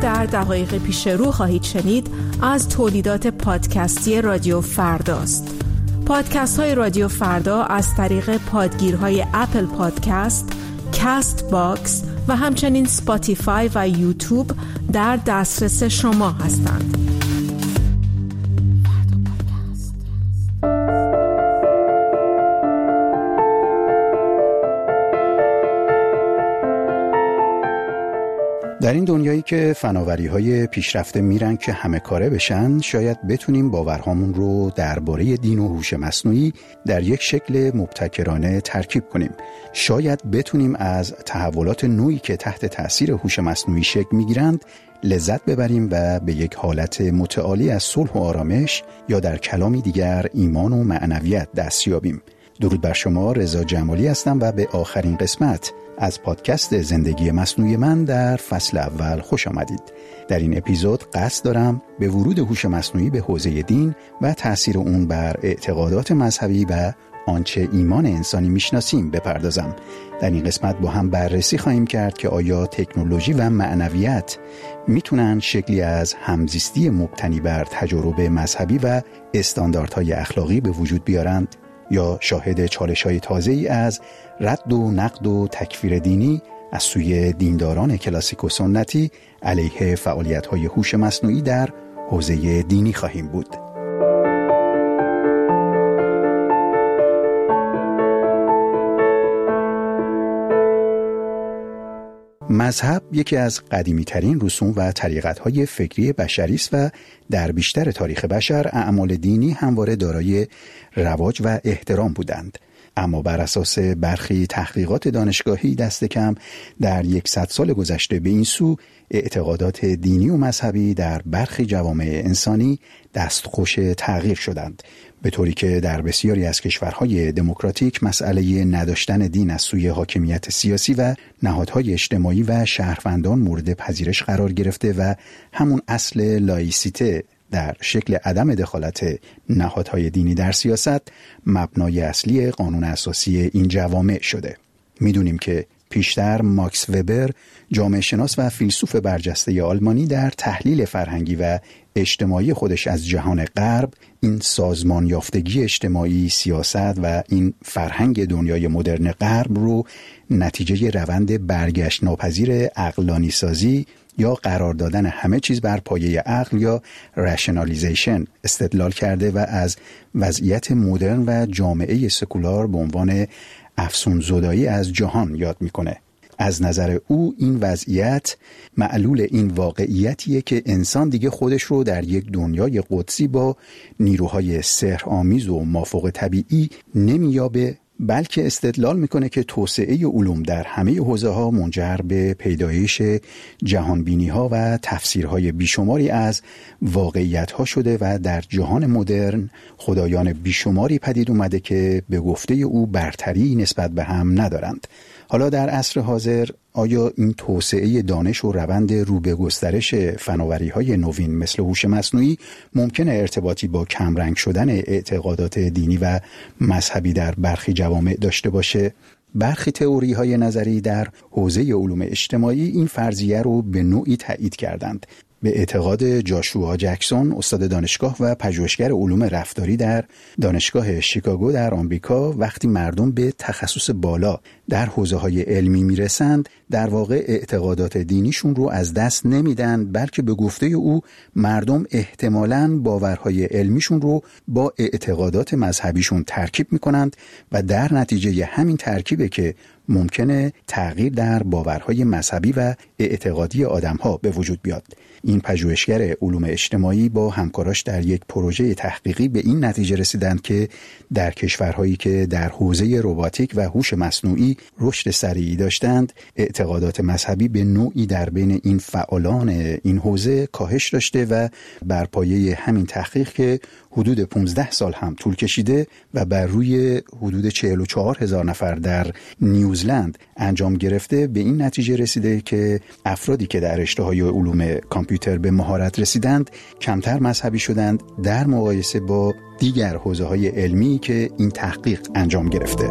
در دقایق پیش رو خواهید شنید از تولیدات پادکستی رادیو فرداست. پادکست های رادیو فردا از طریق پادگیرهای اپل پادکست، کست باکس و همچنین سپاتیفای و یوتیوب در دسترس شما هستند. در این دنیایی که فناوری‌های پیشرفته میرن که همه کاره بشن، شاید بتونیم باورهامون رو درباره دین و هوش مصنوعی در یک شکل مبتکرانه ترکیب کنیم. شاید بتونیم از تحولات نوعی که تحت تأثیر هوش مصنوعی شکل میگیرند لذت ببریم و به یک حالت متعالی از صلح و آرامش یا در کلامی دیگر ایمان و معنویت دست یابیم. درود بر شما، رضا جمالی هستم و به آخرین قسمت از پادکست زندگی مصنوعی من در فصل اول خوش آمدید. در این اپیزود قصد دارم به ورود هوش مصنوعی به حوزه دین و تأثیر اون بر اعتقادات مذهبی و آنچه ایمان انسانی میشناسیم بپردازم. در این قسمت با هم بررسی خواهیم کرد که آیا تکنولوژی و معنویت میتونن شکلی از همزیستی مبتنی بر تجارب مذهبی و استانداردهای اخلاقی به وجود بیارند، یا شاهد چالش‌های تازه‌ای از رد و نقد و تکفیر دینی از سوی دینداران کلاسیک و سنتی علیه فعالیت‌های هوش مصنوعی در حوزه دینی خواهیم بود. مذهب یکی از قدیمی‌ترین رسوم و طریقت‌های فکری بشری است و در بیشتر تاریخ بشر اعمال دینی همواره دارای رواج و احترام بودند. اما بر اساس برخی تحقیقات دانشگاهی دست کم در 100 سال گذشته به این سو اعتقادات دینی و مذهبی در برخی جوامع انسانی دستخوش تغییر شدند، به طوری که در بسیاری از کشورهای دموکراتیک مسئله نداشتن دین از سوی حاکمیت سیاسی و نهادهای اجتماعی و شهروندان مورد پذیرش قرار گرفته و همون اصل لایسیته در شکل عدم دخالت نهادهای دینی در سیاست مبنای اصلی قانون اساسی این جوامع شده. میدونیم که پیشتر ماکس وبر، جامعه شناس و فیلسوف برجسته آلمانی، در تحلیل فرهنگی و اجتماعی خودش از جهان غرب این سازمان یافتگی اجتماعی، سیاست و این فرهنگ دنیای مدرن غرب رو نتیجه روند برگشت ناپذیر عقلانی سازی یا قرار دادن همه چیز بر پایه عقل یا رشنالیزیشن استدلال کرده و از وضعیت مدرن و جامعه سکولار به عنوان افسون زدایی از جهان یاد میکنه. از نظر او این وضعیت معلول این واقعیتیه که انسان دیگه خودش رو در یک دنیای قدسی با نیروهای سحرآمیز و مافوق طبیعی نمیابه، بلکه استدلال میکنه که توسعه علوم در همه حوزه‌ها منجر به پیدایش جهانبینی‌ها و تفسیرهای بیشماری از واقعیت‌ها شده و در جهان مدرن خدایان بیشماری پدید اومده که به گفته او برتری نسبت به هم ندارند. حالا در عصر حاضر آیا این توسعه دانش و روند رو به گسترش فناوری‌های نوین مثل هوش مصنوعی ممکنه ارتباطی با کمرنگ شدن اعتقادات دینی و مذهبی در برخی جوامع داشته باشه؟ برخی تئوری‌های نظری در حوزه علوم اجتماعی این فرضیه رو به نوعی تایید کردند. به اعتقاد جاشوا جکسون، استاد دانشگاه و پژوهشگر علوم رفتاری در دانشگاه شیکاگو در آمریکا، وقتی مردم به تخصص بالا در حوزه‌های علمی میرسند، در واقع اعتقادات دینیشون رو از دست نمیدن، بلکه به گفته او مردم احتمالاً باورهای علمیشون رو با اعتقادات مذهبیشون ترکیب میکنند و در نتیجه همین ترکیبه که ممکنه تغییر در باورهای مذهبی و اعتقادی آدم‌ها به وجود بیاد. این پژوهشگر علوم اجتماعی با همکاراش در یک پروژه تحقیقی به این نتیجه رسیدند که در کشورهایی که در حوزه رباتیک و هوش مصنوعی رشد سریعی داشتند، اعتقادات مذهبی به نوعی در بین این فعالان این حوزه کاهش داشته و بر پایه همین تحقیق که حدود 15 سال هم طول کشیده و بر روی حدود 44,000 نفر در نیوزلند انجام گرفته، به این نتیجه رسیده که افرادی که در رشته‌های علوم کامپیوتر به مهارت رسیدند کمتر مذهبی شدند در مقایسه با دیگر حوزه‌های علمی که این تحقیق انجام گرفته.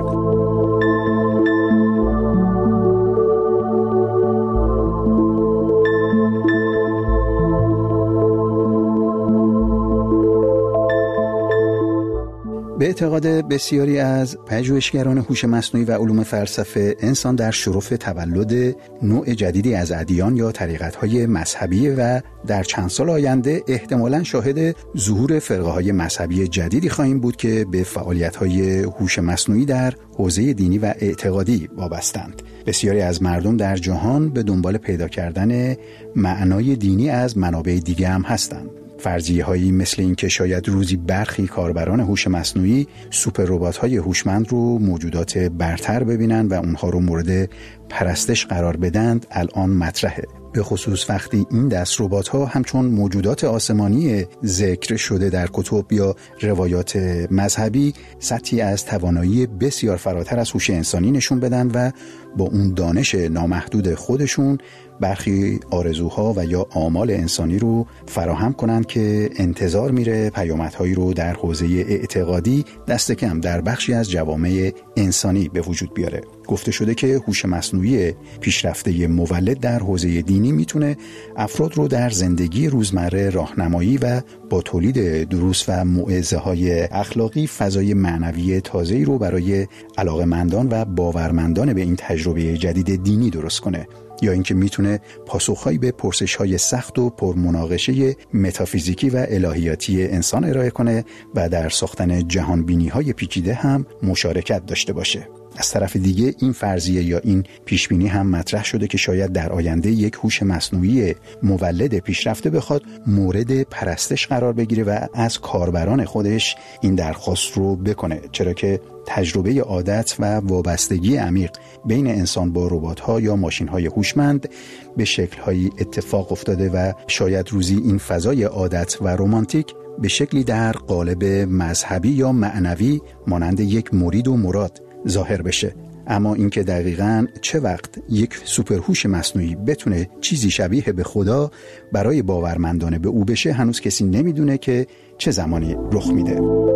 به اعتقاد بسیاری از پژوهشگران هوش مصنوعی و علوم فلسفه، انسان در شرف تولد نوع جدیدی از ادیان یا طریقت‌های مذهبی و در چند سال آینده احتمالاً شاهد ظهور فرقه‌های مذهبی جدیدی خواهیم بود که به فعالیت‌های هوش مصنوعی در حوزه دینی و اعتقادی وابستند. بسیاری از مردم در جهان به دنبال پیدا کردن معنای دینی از منابع دیگه هم هستند. فرضیه‌هایی مثل این که شاید روزی برخی کاربران هوش مصنوعی سوپر ربات‌های هوشمند رو موجودات برتر ببینن و اونها رو مورد پرستش قرار بدند الان مطرحه. به خصوص وقتی این دست ربات‌ها همچون موجودات آسمانی ذکر شده در کتب یا روایات مذهبی سطحی از توانایی بسیار فراتر از هوش انسانی نشون بدن و با اون دانش نامحدود خودشون برخی آرزوها و یا آمال انسانی رو فراهم کنند که انتظار میره پیامدهایی رو در حوزه اعتقادی دست کم در بخشی از جوامع انسانی به وجود بیاره. گفته شده که هوش مصنوعی پیشرفته مولد در حوزه دینی میتونه افراد رو در زندگی روزمره راهنمایی و با تولید دروس و موعظه‌های اخلاقی فضای معنوی تازه‌ای رو برای علاقه‌مندان و باورمندان به این تجربه جدید دینی درست کنه، یا اینکه میتونه پاسخهایی به پرسش‌های سخت و پرمناقشه متافیزیکی و الهیاتی انسان ارائه کنه و در ساختن جهانبینی‌های پیچیده هم مشارکت داشته باشه. از طرف دیگه این فرضیه یا این پیشبینی هم مطرح شده که شاید در آینده یک هوش مصنوعی مولد پیشرفته بخواد مورد پرستش قرار بگیره و از کاربران خودش این درخواست رو بکنه، چرا که تجربه عادت و وابستگی عمیق بین انسان با ربات‌ها یا ماشین‌های هوشمند به شکل‌هایی اتفاق افتاده و شاید روزی این فضای عادت و رمانتیک به شکلی در قالب مذهبی یا معنوی مانند یک مرید و مراد ظاهر بشه. اما اینکه دقیقاً چه وقت یک سوپرهوش مصنوعی بتونه چیزی شبیه به خدا برای باورمندانه به او بشه هنوز کسی نمیدونه که چه زمانی رخ میده.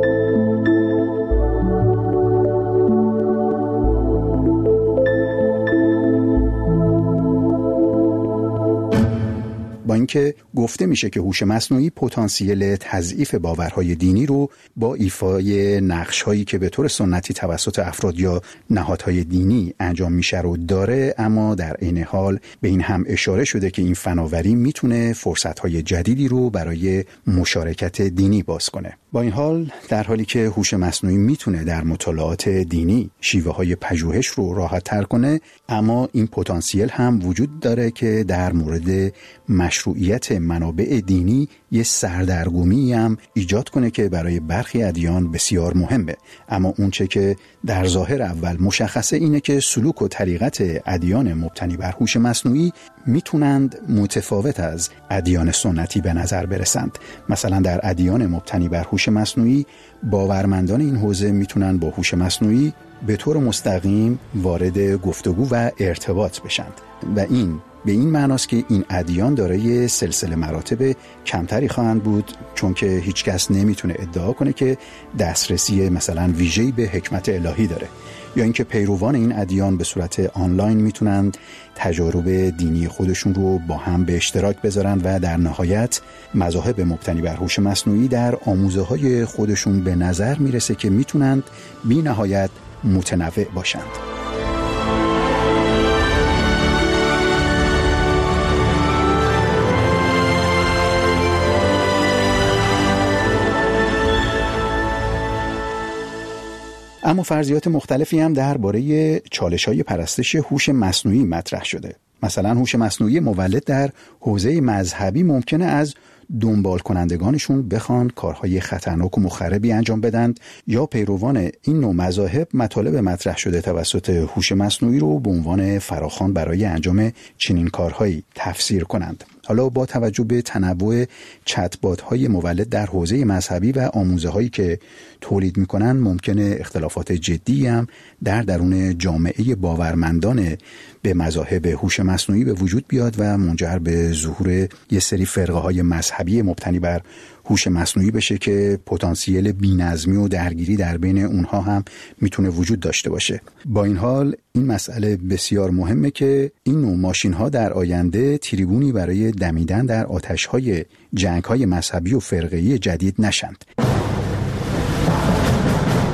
با اینکه گفته میشه که هوش مصنوعی پتانسیل تضعیف باورهای دینی رو با ایفای نقش‌هایی که به طور سنتی توسط افراد یا نهادهای دینی انجام میشه رو داره، اما در عین حال به این هم اشاره شده که این فناوری میتونه فرصت‌های جدیدی رو برای مشارکت دینی باز کنه. با این حال در حالی که هوش مصنوعی میتونه در مطالعات دینی شیوه‌های پژوهش رو راحت‌تر کنه، اما این پتانسیل هم وجود داره که در مورد مشروعیت منابع دینی یه سردرگمی هم ایجاد کنه که برای برخی ادیان بسیار مهمه. اما اونچه که در ظاهر اول مشخصه اینه که سلوک و طریقت ادیان مبتنی بر هوش مصنوعی میتونند متفاوت از ادیان سنتی به نظر برسند. مثلا در ادیان مبتنی بر هوش مصنوعی باورمندان این حوزه میتونن با هوش مصنوعی به طور مستقیم وارد گفتگو و ارتباط بشند و این به این معناست که این ادیان دارای سلسله مراتب کمتری خواهند بود، چون که هیچ کس نمیتونه ادعا کنه که دسترسی مثلا ویژه‌ای به حکمت الهی داره، یا اینکه پیروان این ادیان به صورت آنلاین میتونند تجارب دینی خودشون رو با هم به اشتراک بذارن و در نهایت مذاهب مبتنی بر هوش مصنوعی در آموزه‌های خودشون به نظر میرسه که میتونند بی نهایت متنوع باشند. اما فرضیات مختلفی هم درباره چالش‌های پرستش هوش مصنوعی مطرح شده. مثلا هوش مصنوعی مولد در حوزه مذهبی ممکنه از دنبال کنندگانشون بخوان کارهای خطرناک و مخربی انجام بدند، یا پیروان این نوع مذاهب مطالب مطرح شده توسط هوش مصنوعی رو به عنوان فراخوان برای انجام چنین کارهایی تفسیر کنند. حالا با توجه به تنوع چت‌بات‌های مولد در حوزه مذهبی و آموزه‌هایی که تولید می‌کنن، ممکنه اختلافات جدی هم در درون جامعه باورمندان به مذاهب هوش مصنوعی به وجود بیاد و منجر به ظهور یه سری فرقه‌های مذهبی مبتنی بر هوش مصنوعی بشه که پتانسیل بی‌نظمی و درگیری در بین اونها هم میتونه وجود داشته باشه. با این حال این مسئله بسیار مهمه که این نوع ماشین‌ها در آینده تریبونی برای دمیدن در آتش‌های جنگ‌های مذهبی و فرقه‌ای جدید نشند.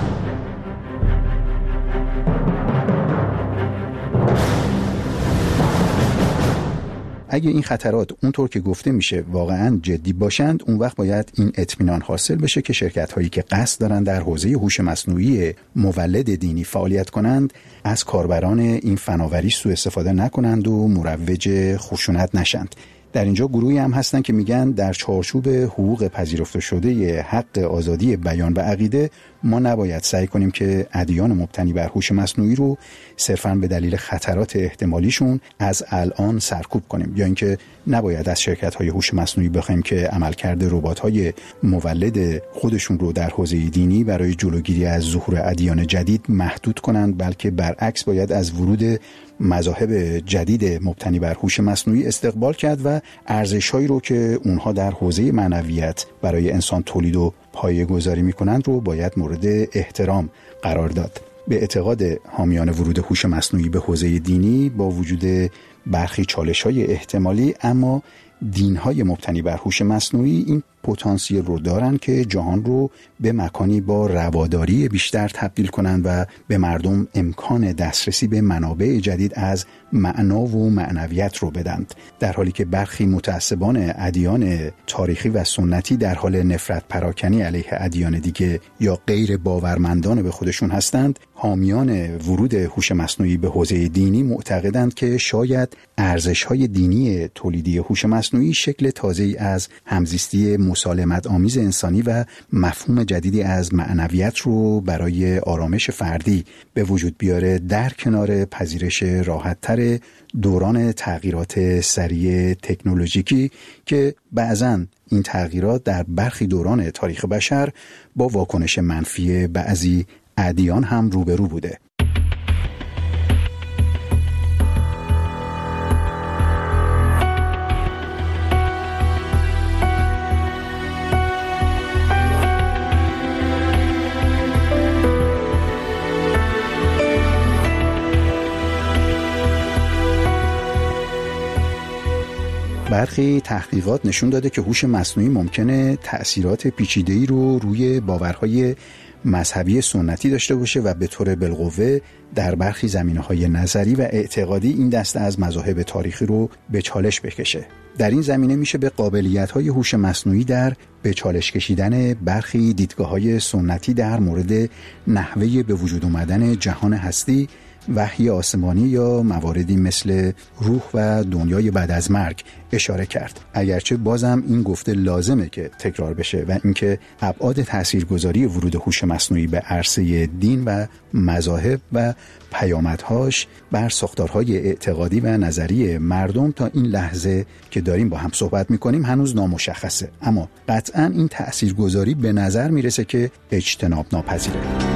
اگه این خطرات اونطور که گفته میشه واقعا جدی باشند، اون وقت باید این اطمینان حاصل بشه که شرکت هایی که قصد دارن در حوزه هوش مصنوعی مولد دینی فعالیت کنند از کاربران این فناوری سوء استفاده نکنند و مروج خشونت نشند. در اینجا گروهی هم هستن که میگن در چارچوب حقوق پذیرفته شده حق آزادی بیان و عقیده ما نباید سعی کنیم که ادیان مبتنی بر هوش مصنوعی رو صرفاً به دلیل خطرات احتمالیشون از الان سرکوب کنیم، یا اینکه نباید از شرکت‌های هوش مصنوعی بخوایم که عملکرد ربات‌های مولد خودشون رو در حوزه دینی برای جلوگیری از ظهور ادیان جدید محدود کنند، بلکه برعکس باید از ورود مذاهب جدید مبتنی بر هوش مصنوعی استقبال کرد و ارزش‌هایی رو که اونها در حوزه معنویت برای انسان تولید و پایه‌گذاری می‌کنند رو باید مورد احترام قرار داد. به اعتقاد حامیان ورود هوش مصنوعی به حوزه دینی، با وجود برخی چالش‌های احتمالی، اما دین‌های مبتنی بر هوش مصنوعی این پتانسیل رو دارن که جهان رو به مکانی با رواداری بیشتر تبدیل کنند و به مردم امکان دسترسی به منابع جدید از معنا و معنویت رو بدند، در حالی که برخی متعصبان ادیان تاریخی و سنتی در حال نفرت پراکنی علیه ادیان دیگه یا غیر باورمندان به خودشون هستند. حامیان ورود هوش مصنوعی به حوزه دینی معتقدند که شاید ارزش‌های دینی تولیدی هوش مصنوعی شکل تازه‌ای از همزیستی مسالمت آمیز انسانی و مفهوم جدیدی از معنویت رو برای آرامش فردی به وجود بیاره، در کنار پذیرش راحت‌تر دوران تغییرات سریع تکنولوژیکی که بعضاً این تغییرات در برخی دوران تاریخ بشر با واکنش منفی بعضی ادیان هم روبرو بوده. برخی تحقیقات نشون داده که هوش مصنوعی ممکنه تأثیرات پیچیده‌ای رو روی باورهای مذهبی سنتی داشته باشه و به طور بالقوه در برخی زمینه‌های نظری و اعتقادی این دسته از مذاهب تاریخی رو به چالش بکشه. در این زمینه میشه به قابلیت‌های هوش مصنوعی در به چالش کشیدن برخی دیدگاه‌های سنتی در مورد نحوه به وجود آمدن جهان هستی، وحی آسمانی یا مواردی مثل روح و دنیای بعد از مرگ اشاره کرد. اگرچه بازم این گفته لازمه که تکرار بشه و اینکه ابعاد تاثیرگذاری ورود هوش مصنوعی به عرصه دین و مذاهب و پیامدهاش بر ساختارهای اعتقادی و نظری مردم تا این لحظه که داریم با هم صحبت می‌کنیم هنوز نامشخصه، اما قطعاً این تاثیرگذاری به نظر میرسه که اجتناب ناپذیره.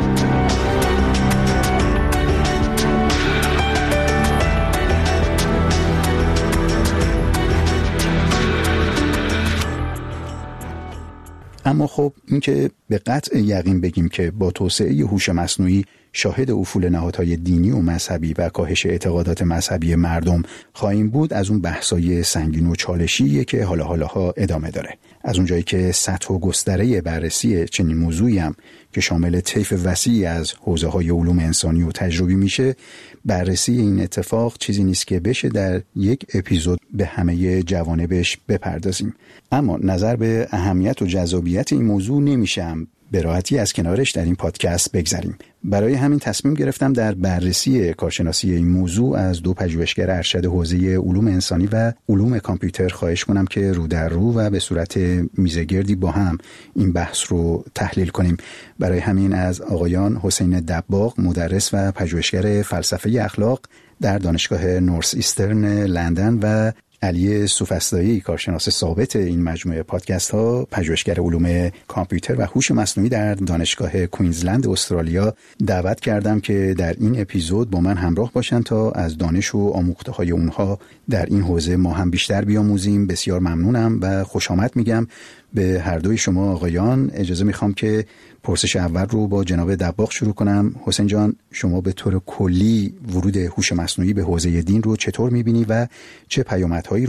اما خب این که به قطع یقین بگیم که با توسعه هوش مصنوعی شاهد افول نهادهای دینی و مذهبی و کاهش اعتقادات مذهبی مردم خواهیم بود، از اون بحثای سنگین و چالشیه که حالا ادامه داره. از اونجایی که سطح و گستره بررسی چنین موضوعی هم که شامل طیف وسیعی از حوزه‌های علوم انسانی و تجربی میشه، بررسی این اتفاق چیزی نیست که بشه در یک اپیزود به همه جوانبش بپردازیم. اما نظر به اهمیت و جذابیت این موضوع نمیشه به راحتی از کنارش در این پادکست بگذریم. برای همین تصمیم گرفتم در بررسی کارشناسی این موضوع از دو پژوهشگر ارشد حوزه علوم انسانی و علوم کامپیوتر خواهش کنم که رو در رو و به صورت میزگردی با هم این بحث رو تحلیل کنیم. برای همین از آقایان حسین دباغ، مدرس و پژوهشگر فلسفه اخلاق در دانشگاه نورث ایسترن لندن و علی سوفسطایی، کارشناس ثابت این مجموعه پادکست ها، پژوهشگر علوم کامپیوتر و هوش مصنوعی در دانشگاه کوینزلند استرالیا، دعوت کردم که در این اپیزود با من همراه باشن تا از دانش و آموخته های اونها در این حوزه ما هم بیشتر بیاموزیم. بسیار ممنونم و خوش آمد میگم به هر دوی شما آقایان. اجازه میخوام که پرسش اول رو با جناب دباغ شروع کنم. حسین جان، شما به طور کلی ورود هوش مصنوعی به حوزه دین رو چطور میبینی و چه پیامدهایی رو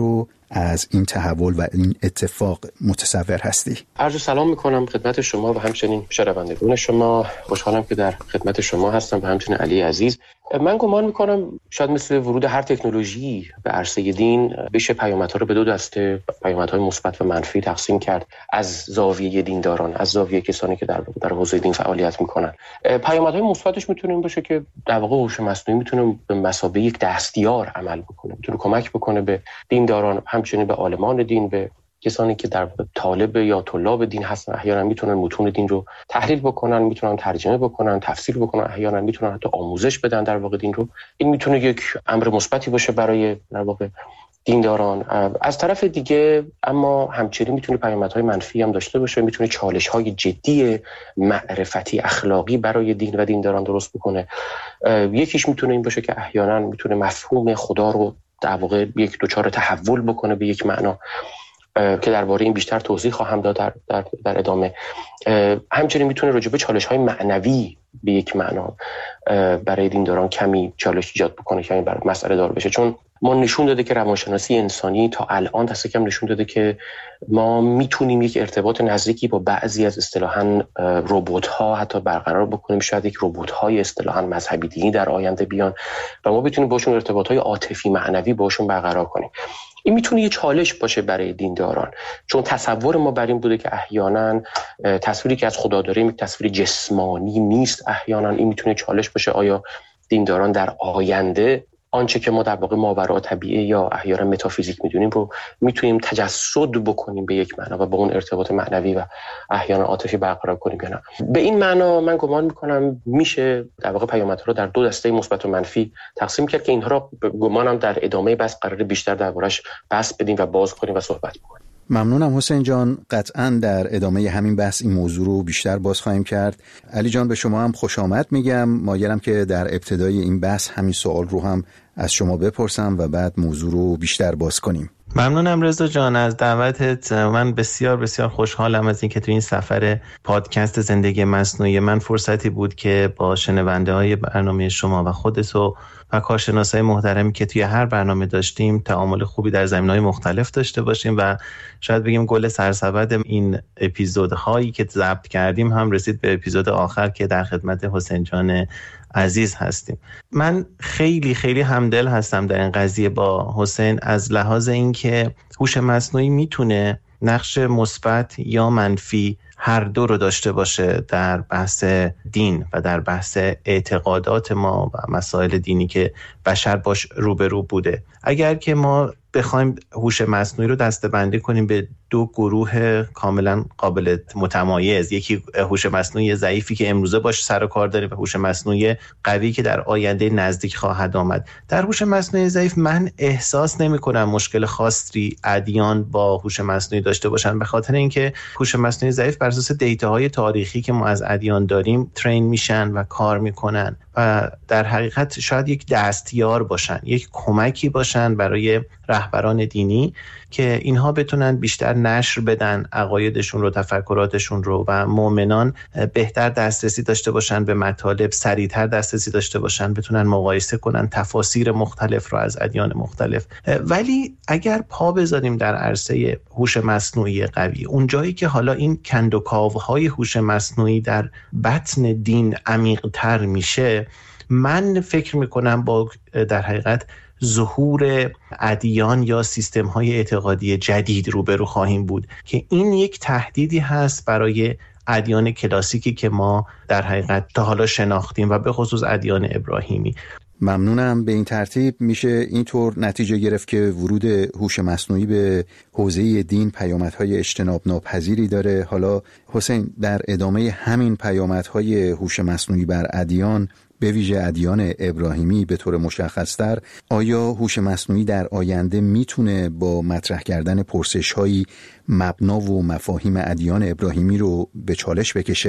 از این تحول و این اتفاق متصور هستی؟ عرض سلام میکنم خدمت شما و همچنین شنوندگان شما. خوشحالم که در خدمت شما هستم و همچنین علی عزیز. من گمان میکنم شاید مثل ورود هر تکنولوژی به عرصه دین بشه پیامدها رو به دو دسته، پیامدهای مثبت و منفی تقسیم کرد از زاویه دینداران، از زاویه کسانی که در حوزه دین فعالیت میکنن. پیامدهای مثبتش میتونه این باشه که در واقع هوش مصنوعی میتونه به مثابه یک دستیار عمل بکنه، میتونه کمک بکنه به دینداران، همچنین به عالمان دین، به کسانی که در طالب یا طلاب دین هستن. احیانا میتونن متون دین رو تحلیل بکنن، میتونن ترجمه بکنن، تفسیر بکنن، احیانا میتونن حتی آموزش بدن در واقع دین رو. این میتونه یک امر مثبتی باشه برای در واقع دینداران. از طرف دیگه اما همچنین میتونه پیامدهای منفی هم داشته باشه، میتونه چالش‌های جدی معرفتی اخلاقی برای دین و دینداران درست بکنه. یکیش میتونه این باشه که احیانا میتونه مفهوم خدا رو در واقع یک دچار تحول بکنه به یک معنا که درباره این بیشتر توضیح خواهم داد در ادامه. همچنین میتونه راجع به چالش‌های معنوی به یک معنا برای دینداران کمی چالش ایجاد بکنه که این برای مسئله دار بشه، چون ما نشون داده که روانشناسی انسانی تا الان دست کم نشون داده که ما میتونیم یک ارتباط نزدیکی با بعضی از اصطلاحاً ربات‌ها حتی برقرار بکنیم. شاید یک ربات‌های اصطلاحاً مذهبی دینی در آینده بیان و ما بتونیم باشون ارتباط‌های عاطفی معنوی باشون برقرار کنیم. این میتونه یه چالش باشه برای دینداران، چون تصور ما بر این بوده که احیانا تصویری که از خدا داریم یک تصویر جسمانی نیست. احیانا این میتونه چالش باشه، آیا دینداران در آینده آنچه که ما در واقع ماوراء طبیعه یا احیانا متافیزیک میدونیم رو میتونیم تجسد بکنیم به یک معنا و با اون ارتباط معنوی و احیانا عاطفی برقرار کنیم یا نه. به این معنا من گمان میکنم میشه در واقع پیامدها رو در دو دسته مثبت و منفی تقسیم کرد که اینها رو گمانم در ادامه بحث قراره بیشتر دربارش بحث بدیم و باز کنیم و صحبت کنیم. ممنونم حسین جان. قطعاً در ادامه همین بحث این موضوع رو بیشتر باز خواهیم کرد. علی جان به شما هم خوش آمد میگم. مایلم که در ابتدای این بحث همین سوال رو هم از شما بپرسم و بعد موضوع رو بیشتر باز کنیم. ممنونم رضا جان از دعوتت. من بسیار بسیار خوشحالم از اینکه تو این سفر پادکست زندگی مصنوعی من فرصتی بود که با شنونده‌های برنامه شما و خودتو و کارشناسای محترمی که توی هر برنامه داشتیم تعامل خوبی در زمینه‌های مختلف داشته باشیم و شاید بگیم گل سرسبد این اپیزودهایی که ضبط کردیم هم رسید به اپیزود آخر که در خدمت حسین جان عزیز هستیم. من خیلی خیلی همدل هستم در این قضیه با حسین از لحاظ اینکه هوش مصنوعی میتونه نقش مثبت یا منفی هر دو رو داشته باشه در بحث دین و در بحث اعتقادات ما و مسائل دینی که بشر باش روبرو بوده. اگر که ما بخوایم هوش مصنوعی رو دسته‌بندی کنیم به دو گروه کاملا قابل متمایز، یکی هوش مصنوعی ضعیفی که امروزه باش سر و کار داریم و هوش مصنوعی قوی که در آینده نزدیک خواهد آمد. در هوش مصنوعی ضعیف من احساس نمی‌کنم مشکل خاصی ادیان با هوش مصنوعی داشته باشن، به خاطر اینکه هوش مصنوعی ضعیف بر اساس دیتاهای تاریخی که ما از ادیان داریم ترین میشن و کار میکنن و در حقیقت شاید یک دستیار باشن، یک کمکی باشن برای رهبران دینی که اینها بتونن بیشتر نشر بدن عقایدشون رو، تفکراتشون رو و مؤمنان بهتر دسترسی داشته باشن به مطالب، سریعتر دسترسی داشته باشن، بتونن مقایسه کنن تفاسیر مختلف رو از ادیان مختلف. ولی اگر پا بذاریم در عرصه هوش مصنوعی قوی، اون جایی که حالا این کندوکاوهای هوش مصنوعی در بطن دین عمیق‌تر میشه، من فکر میکنم با در حقیقت ظهور ادیان یا سیستم‌های اعتقادی جدید روبرو خواهیم بود که این یک تهدیدی هست برای ادیان کلاسیکی که ما در حقیقت تا حالا شناختیم و به خصوص ادیان ابراهیمی. ممنونم. به این ترتیب میشه اینطور نتیجه گرفت که ورود هوش مصنوعی به حوزه دین پیامدهای اجتناب ناپذیری داره. حالا حسین در ادامه همین پیامدهای هوش مصنوعی بر ادیان، به ویژه ادیان ابراهیمی به طور مشخص‌تر، آیا هوش مصنوعی در آینده میتونه با مطرح کردن پرسش‌هایی مبنا و مفاهیم ادیان ابراهیمی رو به چالش بکشه؟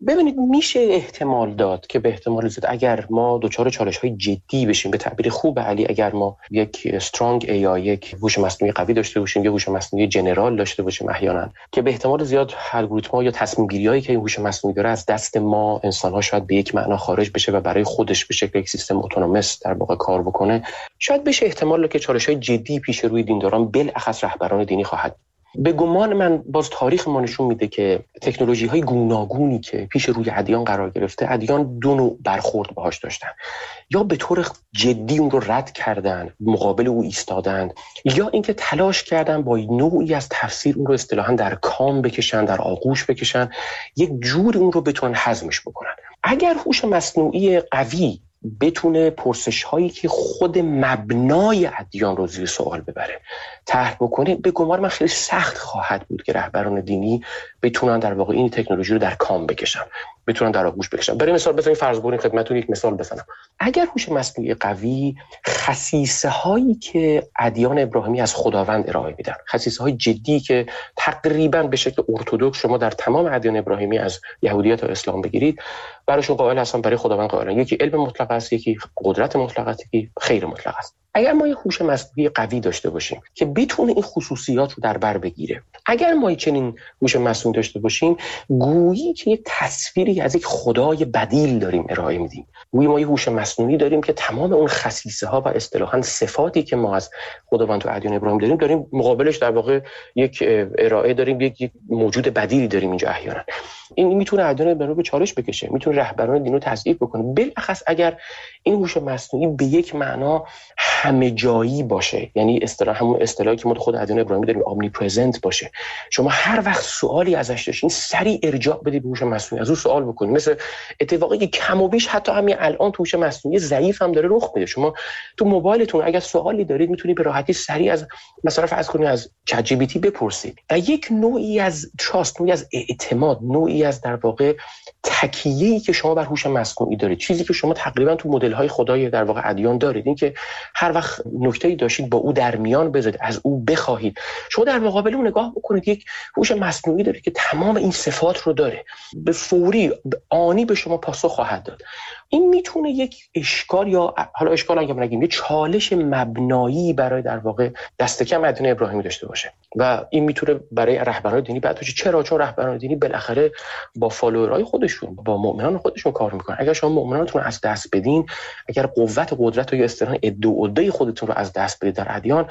ببینید میشه احتمال داد که به احتمال زیاد اگر ما دچار چالش‌های جدی بشیم، به تعبیر خوب علی، اگر ما یک استرانگ AI، یک هوش مصنوعی قوی داشته باشیم، یک هوش مصنوعی جنرال داشته باشیم احیانا، که به احتمال زیاد الگوریتم‌ها یا تصمیم‌گیری‌هایی که این هوش مصنوعی داره از دست ما انسان‌ها شاید به یک معنا خارج بشه و برای خودش به شکل یک سیستم اتونومس در واقع کار بکنه، شاید بشه احتمال که چالش‌های جدی پیش روی دینداران بالاخص رهبران دینی خواهد. به گمان من باز تاریخ ما نشون میده که تکنولوژی‌های گوناگونی که پیش روی ادیان قرار گرفته، ادیان دو نوع برخورد باهاش داشتن، یا به طور جدی اون رو رد کردن، مقابل او ایستادند، یا اینکه تلاش کردن با نوعی از تفسیر اون رو اصطلاحاً در کام بکشن، در آغوش بکشن، یک جور اون رو بتونن هضمش بکنن. اگر هوش مصنوعی قوی بتونه پرسش هایی که خود مبنای ادیان رو زیر سوال ببره طرح بکنه، به گمان من خیلی سخت خواهد بود که رهبران دینی بتونن در واقع این تکنولوژی رو در کام بکشن، بتونن در آغوش بکشن. برای مثال بزنید فرض کنیم خدمتتون یک مثال بزنم. اگر هوش مصنوعی قوی خصیصه هایی که ادیان ابراهیمی از خداوند ارائه میدن، خصیصه های جدی که تقریبا به شکل ارتدوکس شما در تمام ادیان ابراهیمی از یهودیت تا اسلام بگیرید براشون قائل هستن، برای خداوند قائلن، یکی علم مطلق است، یکی قدرت مطلق است، یکی خیر مطلق است. اگر ما یک هوش مصنوعی قوی داشته باشیم که بتونه این خصوصیات رو در بر بگیره، اگر ما چنین هوش مصنوعی داشته باشیم، گویی که یک تصویری از یک خدای بدیل داریم ارائه میدیم، گویی ما یک هوش مصنوعی داریم که تمام اون خصیصه ها و اصطلاحاً صفاتی که ما از خداوند تو ادیان ابراهیم داریم مقابلش در واقع یک ارائه داریم، یک موجود بدیلی داریم اینجا احیانا. این میتونه ادیان ابراهیم به چالش بکشه، میتونه رهبران دین رو تضعیف بکنه، بالاخص اگر این هوش مصنوعی به یک معنا همه جایی باشه، یعنی همون اصطلاحی که ما خود ادیان ابراهیمی داریم آمنی پرزنت باشه. شما هر وقت سوالی ازش داشتین سریع ارجاع بدید به هوش مصنوعی، از اون سوال بکنید. مثل اتفاقی که کم و بیش حتی همین الان تو هوش مصنوعی ضعیف هم داره رخ میده. شما تو موبایلتون اگر سوالی دارید میتونید به راحتی سریع از مثلا فرض کنید از چت جی پی تی بپرسید و یک نوعی از تراست، نوعی از اعتماد، نوعی از در واقع تکیه‌ای که شما بر هوش مصنوعی دارید، چیزی که شما تقریبا تو مدل‌های خدای در واقع ادیان دارید، این که هر وقت نکته‌ای داشتید با او در میان بذارید، از او بخواهید. شما در مقابل اون نگاه بکنید، یک هوش مصنوعی دارید که تمام این صفات رو داره، به فوری آنی به شما پاسخ خواهد داد. این میتونه یک اشکال، یا حالا اشکال اگه نگیم، یک چالش مبنایی برای در واقع دست کم ادیان ابراهیمی داشته باشه و این میتونه برای رهبران دینی بعد باشه. چرا؟ چون رهبران دینی بالاخره با فالوورای خودشون، با مؤمنان خودشون کار میکنن. اگر شما مؤمنانتون رو از دست بدین، اگر قوت و قدرت یا اصطلاحاً عده خودتون رو از دست بدید در ادیان،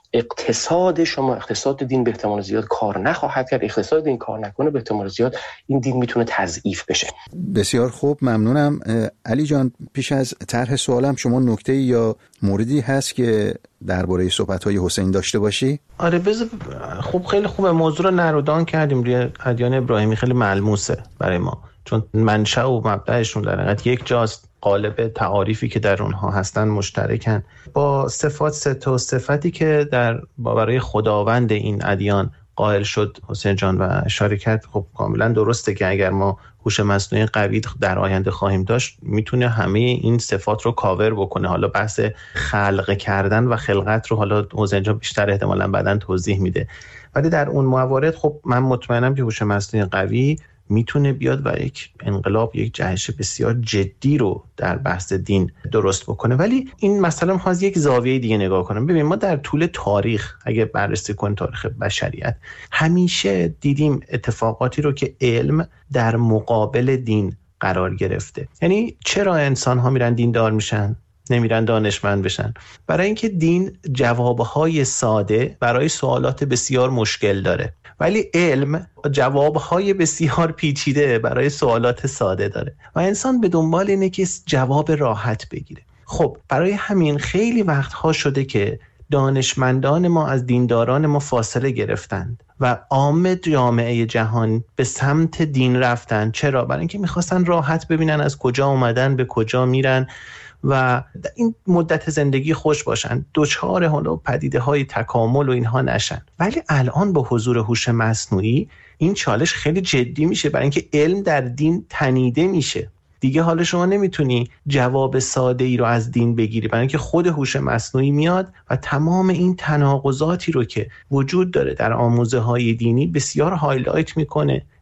اقتصاد شما، اقتصاد دین به احتمال زیاد کار نخواهد کرد. اقتصاد دین کار نکنه، به احتمال زیاد این دین میتونه تضعیف بشه. بسیار خوب، ممنونم. علی جان، پیش از طرح سوالم شما نکته یا موردی هست که درباره صحبت‌های حسین داشته باشی؟ آره خوب، خیلی خوبه. موضوع رو نرودان کردیم روی ادیان ابراهیمی، خیلی ملموسه برای ما چون منشأ و مبدأشون در حقیقت یک جاست. قالب تعاریفی که در اونها هستن مشترکن با صفتی که برای خداوند این ادیان قائل شد حسین جان و اشاره کرد. خب کاملا درسته که اگر ما هوش مصنوعی قوی در آینده خواهیم داشت، میتونه همه این صفات رو کاور بکنه. حالا بحث خلق کردن و خلقت رو حالا حسین جان بیشتر احتمالاً بعداً توضیح میده، ولی در اون موارد خب من مطمئنم که هوش مصنوعی قوی میتونه بیاد و یک انقلاب، یک جهش بسیار جدی رو در بحث دین درست بکنه. ولی این مسئله ما از یک زاویه دیگه نگاه کنیم. ببین، ما در طول تاریخ اگه بررسی کنیم تاریخ بشریت، همیشه دیدیم اتفاقاتی رو که علم در مقابل دین قرار گرفته. یعنی چرا انسان ها میرن دیندار میشن، نمیرن دانشمند بشن؟ برای اینکه دین جوابهای ساده برای سوالات بسیار مشکل داره، ولی علم جوابهای بسیار پیچیده برای سوالات ساده داره و انسان به دنبال اینه که جواب راحت بگیره. خب برای همین خیلی وقتها شده که دانشمندان ما از دینداران ما فاصله گرفتند و عام جامعه جهان به سمت دین رفتن. چرا؟ برای اینکه میخواستن راحت ببینن از کجا اومدن، به کجا میرن و این مدت زندگی خوش باشن، دوچار حالا پدیده های تکامل و اینها نشن. ولی الان با حضور هوش مصنوعی این چالش خیلی جدی میشه، برای اینکه علم در دین تنیده میشه. دیگه حالا شما نمیتونی جواب ساده ای رو از دین بگیری، برای اینکه خود هوش مصنوعی میاد و تمام این تناقضاتی رو که وجود داره در آموزه های دینی بسیار هایلایت میکنه،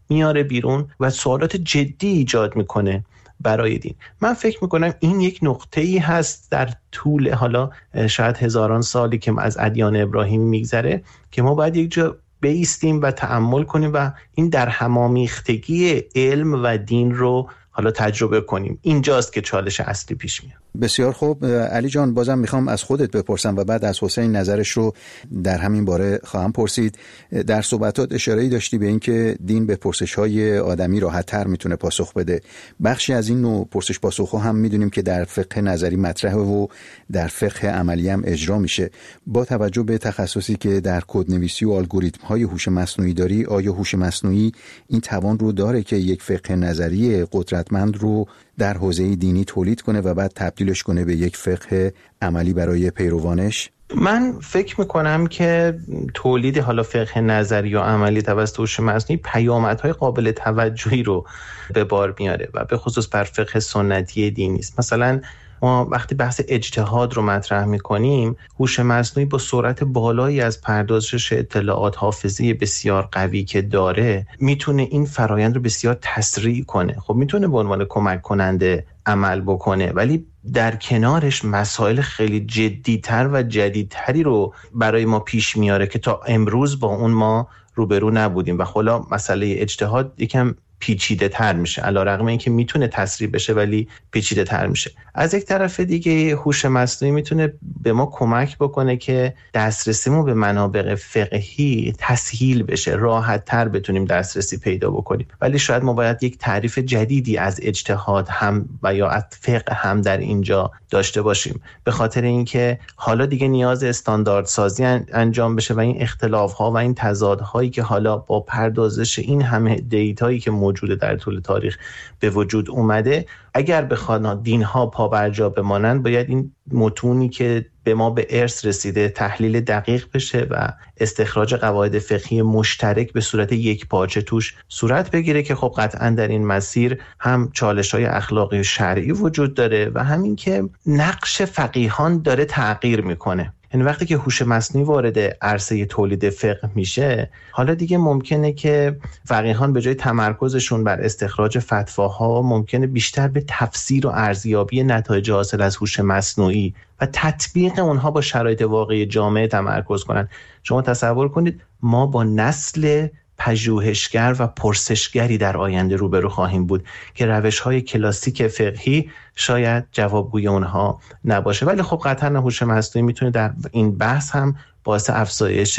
میاره بیرون و سوالات جدی ایجاد میکنه برای دین. من فکر میکنم این یک نقطه‌ای هست در طول حالا شاید هزاران سالی که از ادیان ابراهیمی میگذره که ما باید یک جا بایستیم و تأمل کنیم و این در همامیختگی علم و دین رو حالا تجربه کنیم. اینجاست که چالش اصلی پیش میاد. بسیار خوب علی جان، بازم میخوام از خودت بپرسم و بعد از حسین نظرش رو در همین باره خواهم پرسید. در صحبتات اشاره‌ای داشتی به این که دین به پرسش‌های آدمی راحت‌تر میتونه پاسخ بده. بخشی از این نوع پرسش پاسخ‌ها هم میدونیم که در فقه نظری مطرحه و در فقه عملی هم اجرا میشه. با توجه به تخصصی که در کدنویسی و الگوریتم‌های هوش مصنوعی داری، آیا هوش مصنوعی این توان رو داره که یک فقه نظری قدرتمند رو در حوزه دینی تولید کنه و بعد تبدیلش کنه به یک فقه عملی برای پیروانش؟ من فکر میکنم که تولید حالا فقه نظری یا عملی توسط هوش مصنوعی پیامدهای قابل توجهی رو به بار میاره و به خصوص بر فقه سنتی دینی است. مثلا ما وقتی بحث اجتهاد رو مطرح میکنیم، هوش مصنوعی با سرعت بالایی از پردازش اطلاعات حافظی بسیار قوی که داره میتونه این فرایند رو بسیار تسریع کنه. خب میتونه به عنوان کمک کننده عمل بکنه، ولی در کنارش مسائل خیلی جدی‌تر و جدیدتری رو برای ما پیش میاره که تا امروز با اون ما روبرو نبودیم و خلا مسئله اجتهاد یکم پیچیده تر میشه، علیرغم اینکه میتونه تسریع بشه ولی پیچیده تر میشه. از یک طرف دیگه هوش مصنوعی میتونه به ما کمک بکنه که دسترسیمون به منابع فقهی تسهیل بشه، راحت تر بتونیم دسترسی پیدا بکنیم، ولی شاید ما باید یک تعریف جدیدی از اجتهاد هم و یا از فقه هم در اینجا داشته باشیم، به خاطر اینکه حالا دیگه نیاز استاندارد سازی انجام بشه و این اختلاف ها و این تضادهایی که حالا با پردازش این همه دیتایی که موجوده در طول تاریخ به وجود اومده، اگر بخواد دین‌ها پابرجا بمانند، باید این متونی که به ما به ارث رسیده تحلیل دقیق بشه و استخراج قواعد فقهی مشترک به صورت یک پارچه توش صورت بگیره که خب قطعاً در این مسیر هم چالش‌های اخلاقی و شرعی وجود داره و همین که نقش فقیهان داره تغییر میکنه. یعنی وقتی که هوش مصنوعی وارد عرصه تولید فقه میشه، حالا دیگه ممکنه که فقیهان به جای تمرکزشون بر استخراج فتواها ممکنه بیشتر به تفسیر و ارزیابی نتایج حاصل از هوش مصنوعی و تطبیق اونها با شرایط واقعی جامعه تمرکز کنن. شما تصور کنید ما با نسل پژوهشگر و پرسشگری در آینده روبرو خواهیم بود که روش‌های کلاسیک فقهی شاید جوابگوی اونها نباشه، ولی خب قطعاً هوش مصنوعی میتونه در این بحث هم باعث افزایش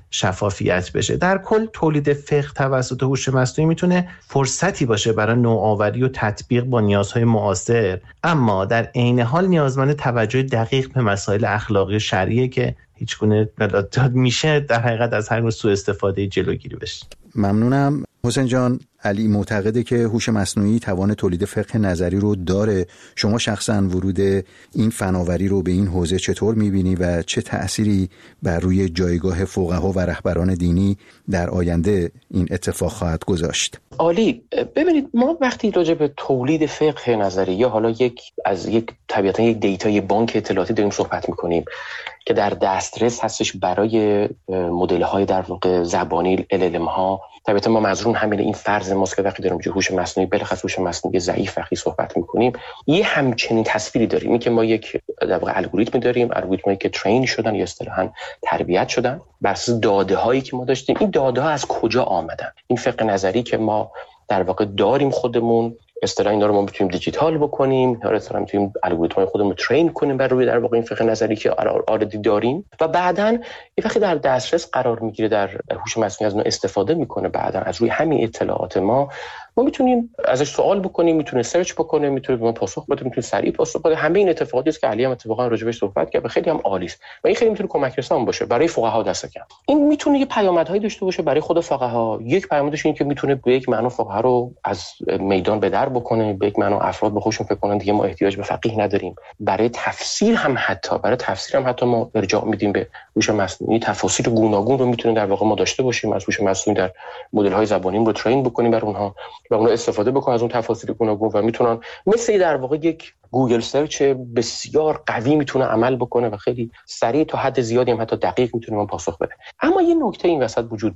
شفافیت بشه. در کل تولید فقه توسط هوش مصنوعی میتونه فرصتی باشه برای نوآوری و تطبیق با نیازهای معاصر، اما در عین حال نیازمند توجه دقیق به مسائل اخلاقی و شرعیه که هیچگونه میشه در حقیقت از هر نوع سوء استفاده جلوگیری بشه. ممنونم. حسین جان، علی معتقده که هوش مصنوعی توان تولید فقه نظری رو داره. شما شخصا ورود این فناوری رو به این حوزه چطور میبینی و چه تأثیری بر روی جایگاه فقها و رهبران دینی در آینده این اتفاق خواهد گذاشت؟ عالی. ببینید، ما وقتی راجع به تولید فقه نظری یا حالا طبیعتا یک دیتای بانک اطلاعاتی داریم صحبت میکنیم که در دسترس هستش برای مدل‌های در واقع زبانی LLM ها، طبیعتا ما منظورمون همین این فرض ماست که وقتی داریم راجع به هوش مصنوعی، بلخص هوش مصنوعی ضعیف وقتی صحبت میکنیم، یه همچنین تصویری داریم، این که ما یک در واقع الگوریتمی داریم، الگوریتمایی که ترین شدن یا اصطلاحاً تربیت شدن بر اساس داده‌هایی که ما داشتیم. این داده‌ها از کجا آمدن؟ این فقه نظری که ما در واقع داریم خودمون، اصطلاحاً اینا رو ما میتونیم دیجیتال بکنیم، یا اصطلاحاً میتونیم الگوریتم‌های خودمون رو ترین کنیم بر روی در واقع این فقه نظری که آردی داریم و بعداً یه وقتی در دسترس قرار میگیره، در هوش مصنوعی از اون استفاده میکنه، بعداً از روی همین اطلاعات ما میتونیم ازش سوال بکنیم، میتونه سرچ بکنه، میتونه به ما پاسخ بده، میتونه سریع پاسخ بده. همه این اتفاقاتی است که علی هم اتفاقا راجع بهش صحبت کرد و خیلی هم عالی است و این خیلی میتونه کمک رسان باشه برای فقها دست کم. این میتونه یه پیامدهایی داشته باشه برای خود فقها. یک پیامدش اینه که میتونه به یک معنا فقها رو از میدان به در بکنه، به یک معنا افراد به خودشون فکر کنن دیگه ما احتیاج به فقیه نداریم. برای تفسیر هم حتی ما ارجاع میدیم به هوش مصنوعی، تفاسیر گوناگون رو میتونه در واقع ما داشته باشیم، از هوش مصنوعی در مدل‌های زبانیمون رو ترین بکنیم بر اونها و اونها استفاده بکنن از اون تفاسیر گوناگون و میتونن مثل در واقع یک گوگل سرچ بسیار قوی میتونه عمل بکنه و خیلی سریع تا حد زیادی هم حتی دقیق میتونه من پاسخ بده. اما یه نکته این وسط وجود داره.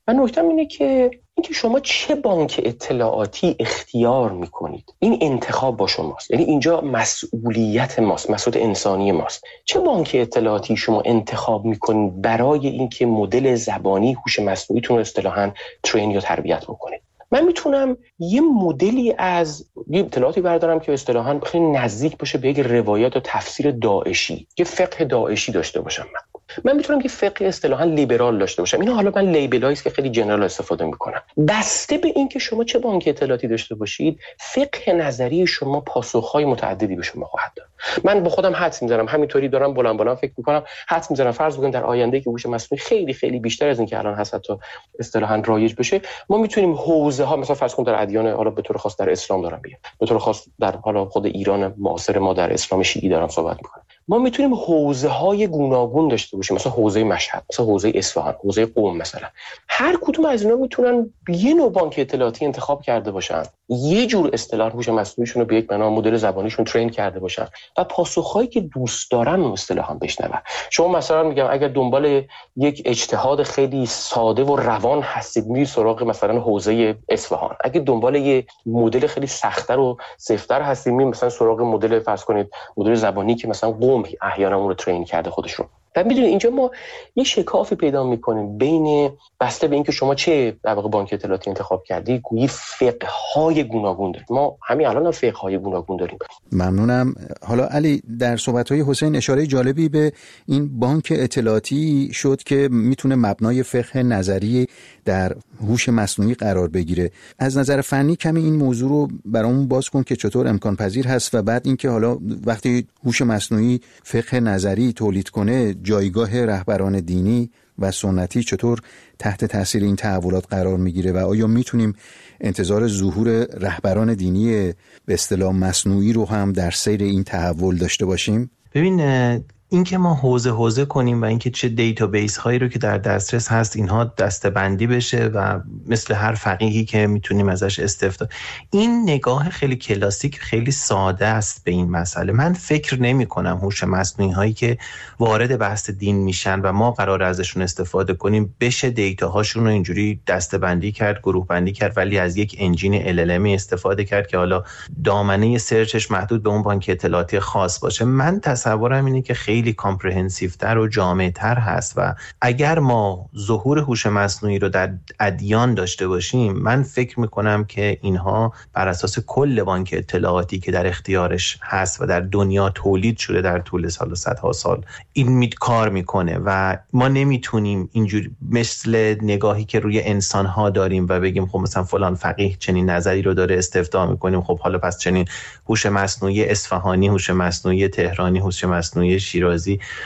و نکته‌م اینه که اینکه شما چه بانک اطلاعاتی اختیار میکنید، این انتخاب با شماست. یعنی اینجا مسئولیت ماست، مسئولیت انسانی ماست. چه بانک اطلاعاتی شما انتخاب میکنید برای اینکه مدل زبانی هوش مصنوعیتون رو اصطلاحاً ترین یا تربیت بکنید؟ من میتونم یه مدلی از یه اطلاعاتی بردارم که اصطلاحاً خیلی نزدیک باشه به یک روایت و تفسیر داعشی، یه فقه داعشی داشته باشم. من میتونم یه فقه اصطلاحاً لیبرال داشته باشم. اینا حالا من لیبلایی است که خیلی جنرال استفاده میکنم. بسته به اینکه شما چه بانک اطلاعاتی داشته باشید، فقه نظری شما پاسخهای متعددی به شما خواهد داد. من با خودم حدس میزنم، همینطوری دارم بلند فکر میکنم، حدس میزنم فرض بکنیم در آینده که هوش مصنوعی خیلی خیلی بیشتر از این که الان هست حتی اصطلاحاً رایج بشه، ما میتونیم حوزه ها، مثلا فرض کنیم در ادیان، حالا به طور خاص در اسلام دارم میگم، به طور خاص در حالا خود ایران معاصر ما در اسلام شیعی دارم صحبت میکنم، ما میتونیم حوزه‌های گوناگون داشته باشیم، مثلا حوزه مشهد، مثلا حوزه اصفهان، حوزه قم مثلا. هر کدوم از اینا میتونن یه نوع بانک اطلاعاتی انتخاب کرده باشن، یه جور اصطلاح هوش مصنوعیشون رو به یک بنا مدل زبانیشون ترین کرده باشن و پاسخهایی که دوست دارن اصطلاحاً بشنون. شما مثلا میگم اگر دنبال یک اجتهاد خیلی ساده و روان هستید، میرید سراغ مثلا حوزه اصفهان. اگه دنبال یه مدل خیلی سخت‌تر و سفت‌تر هستید، میرید مثلا سراغ مدل فرض کنید مدل زبانی که مثلا قم احیانا اون رو ترین کرده خودش رو. و میدونید اینجا ما یه شکافی پیدا میکنیم بین بسته به اینکه شما چه در واقع بانک اطلاعاتی انتخاب کردی، گویی فقه‌های گوناگون داریم. ما همین الان فقه‌های گوناگون داریم. ممنونم. حالا علی، در صحبت‌های حسین اشاره جالبی به این بانک اطلاعاتی شد که میتونه مبنای فقه نظری در هوش مصنوعی قرار بگیره. از نظر فنی کمی این موضوع رو برامون باز کن که چطور امکان پذیر هست و بعد اینکه حالا وقتی هوش مصنوعی فقه نظری تولید کنه، جایگاه رهبران دینی و سنتی چطور تحت تاثیر این تحولات قرار میگیره و آیا میتونیم انتظار ظهور رهبران دینی به اصطلاح مصنوعی رو هم در سیر این تحول داشته باشیم؟ ببین، اینکه ما حوزه کنیم و اینکه چه دیتابیس هایی رو که در دسترس هست اینها دسته‌بندی بشه و مثل هر فقیهی که میتونیم ازش استفاده، این نگاه خیلی کلاسیک خیلی ساده است به این مسئله. من فکر نمی کنم هوش مصنوعی هایی که وارد بحث دین میشن و ما قرار ازشون استفاده کنیم بشه دیتاهاشون رو اینجوری دسته‌بندی کرد، گروه بندی کرد، ولی از یک انجین LLM استفاده کرد که حالا دامنه سرچش محدود به اون بانک اطلاعاتی خاص باشه. من تصورم اینه که خیلی کامپرهنسیو تر و جامع تر هست و اگر ما ظهور هوش مصنوعی رو در ادیان داشته باشیم، من فکر میکنم که اینها بر اساس کل بانک اطلاعاتی که در اختیارش هست و در دنیا تولید شده در طول سال و صدها سال این کار میکنه و ما نمیتونیم اینجوری مثل نگاهی که روی انسانها داریم و بگیم خب مثلا فلان فقیه چنین نظری رو داره استفتاء میکنیم، خب حالا پس چنین هوش مصنوعی اصفهانی، هوش مصنوعی تهرانی، هوش مصنوعی شیرازی.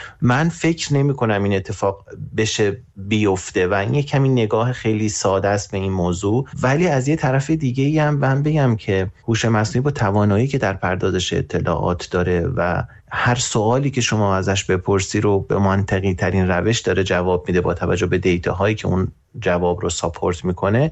من فکر نمی کنم این اتفاق بشه بیفته و این یک کمی نگاه خیلی ساده است به این موضوع. ولی از یه طرف دیگه هم من بگم که هوش مصنوعی با توانایی که در پردازش اطلاعات داره و هر سوالی که شما ازش بپرسی رو به منطقی ترین روش داره جواب میده با توجه به دیتاهایی که اون جواب رو ساپورت میکنه،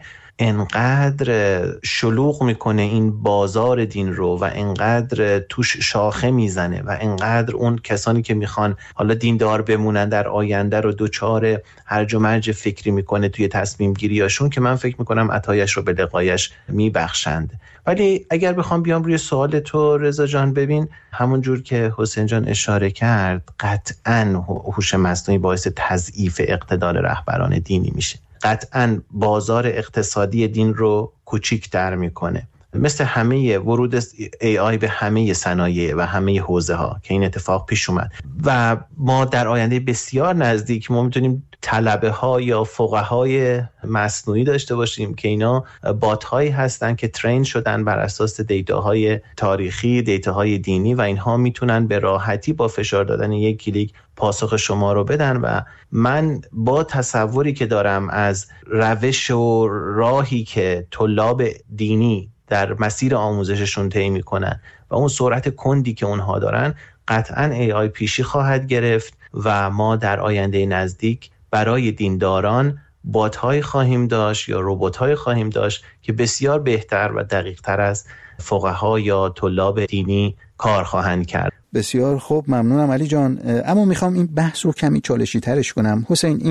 انقدر شلوغ میکنه این بازار دین رو و انقدر توش شاخه میزنه و انقدر اون کسانی که میخوان حالا دیندار بمونن در آینده رو دوچار هرج و مرج فکری میکنه توی تصمیم گیریاشون که من فکر میکنم عطایش رو به لقایش میبخشند. ولی اگر بخوام بیام روی سوال تو رضا جان، ببین همون جور که حسین جان اشاره کرد، قطعاً هوش مصنوعی باعث تضعیف اقتدار رهبران دینی میشه. قطعاً بازار اقتصادی دین رو کوچیک‌تر میکنه. مثل همه ورود AI به همه صنایع و همه حوزه ها که این اتفاق پیش اومد و ما در آینده بسیار نزدیک ما میتونیم طلبه ها یا فقهای مصنوعی داشته باشیم که اینا بات هایی هستن که ترین شدن بر اساس دیتاهای تاریخی، دیتاهای دینی و اینها میتونن به راحتی با فشار دادن یک کلیک پاسخ شما رو بدن. و من با تصوری که دارم از روش و راهی که طلاب دینی در مسیر آموزششون طی میکنن و اون سرعت کندی که اونها دارن، قطعاً AI پیشی خواهد گرفت و ما در آینده نزدیک برای دینداران بات‌های خواهیم داشت یا ربات‌های خواهیم داشت که بسیار بهتر و دقیق‌تر از فقها یا طلاب دینی کار خواهند کرد. بسیار خوب، ممنونم علی جان. اما میخوام این بحث رو کمی چالشی ترش کنم. حسین، این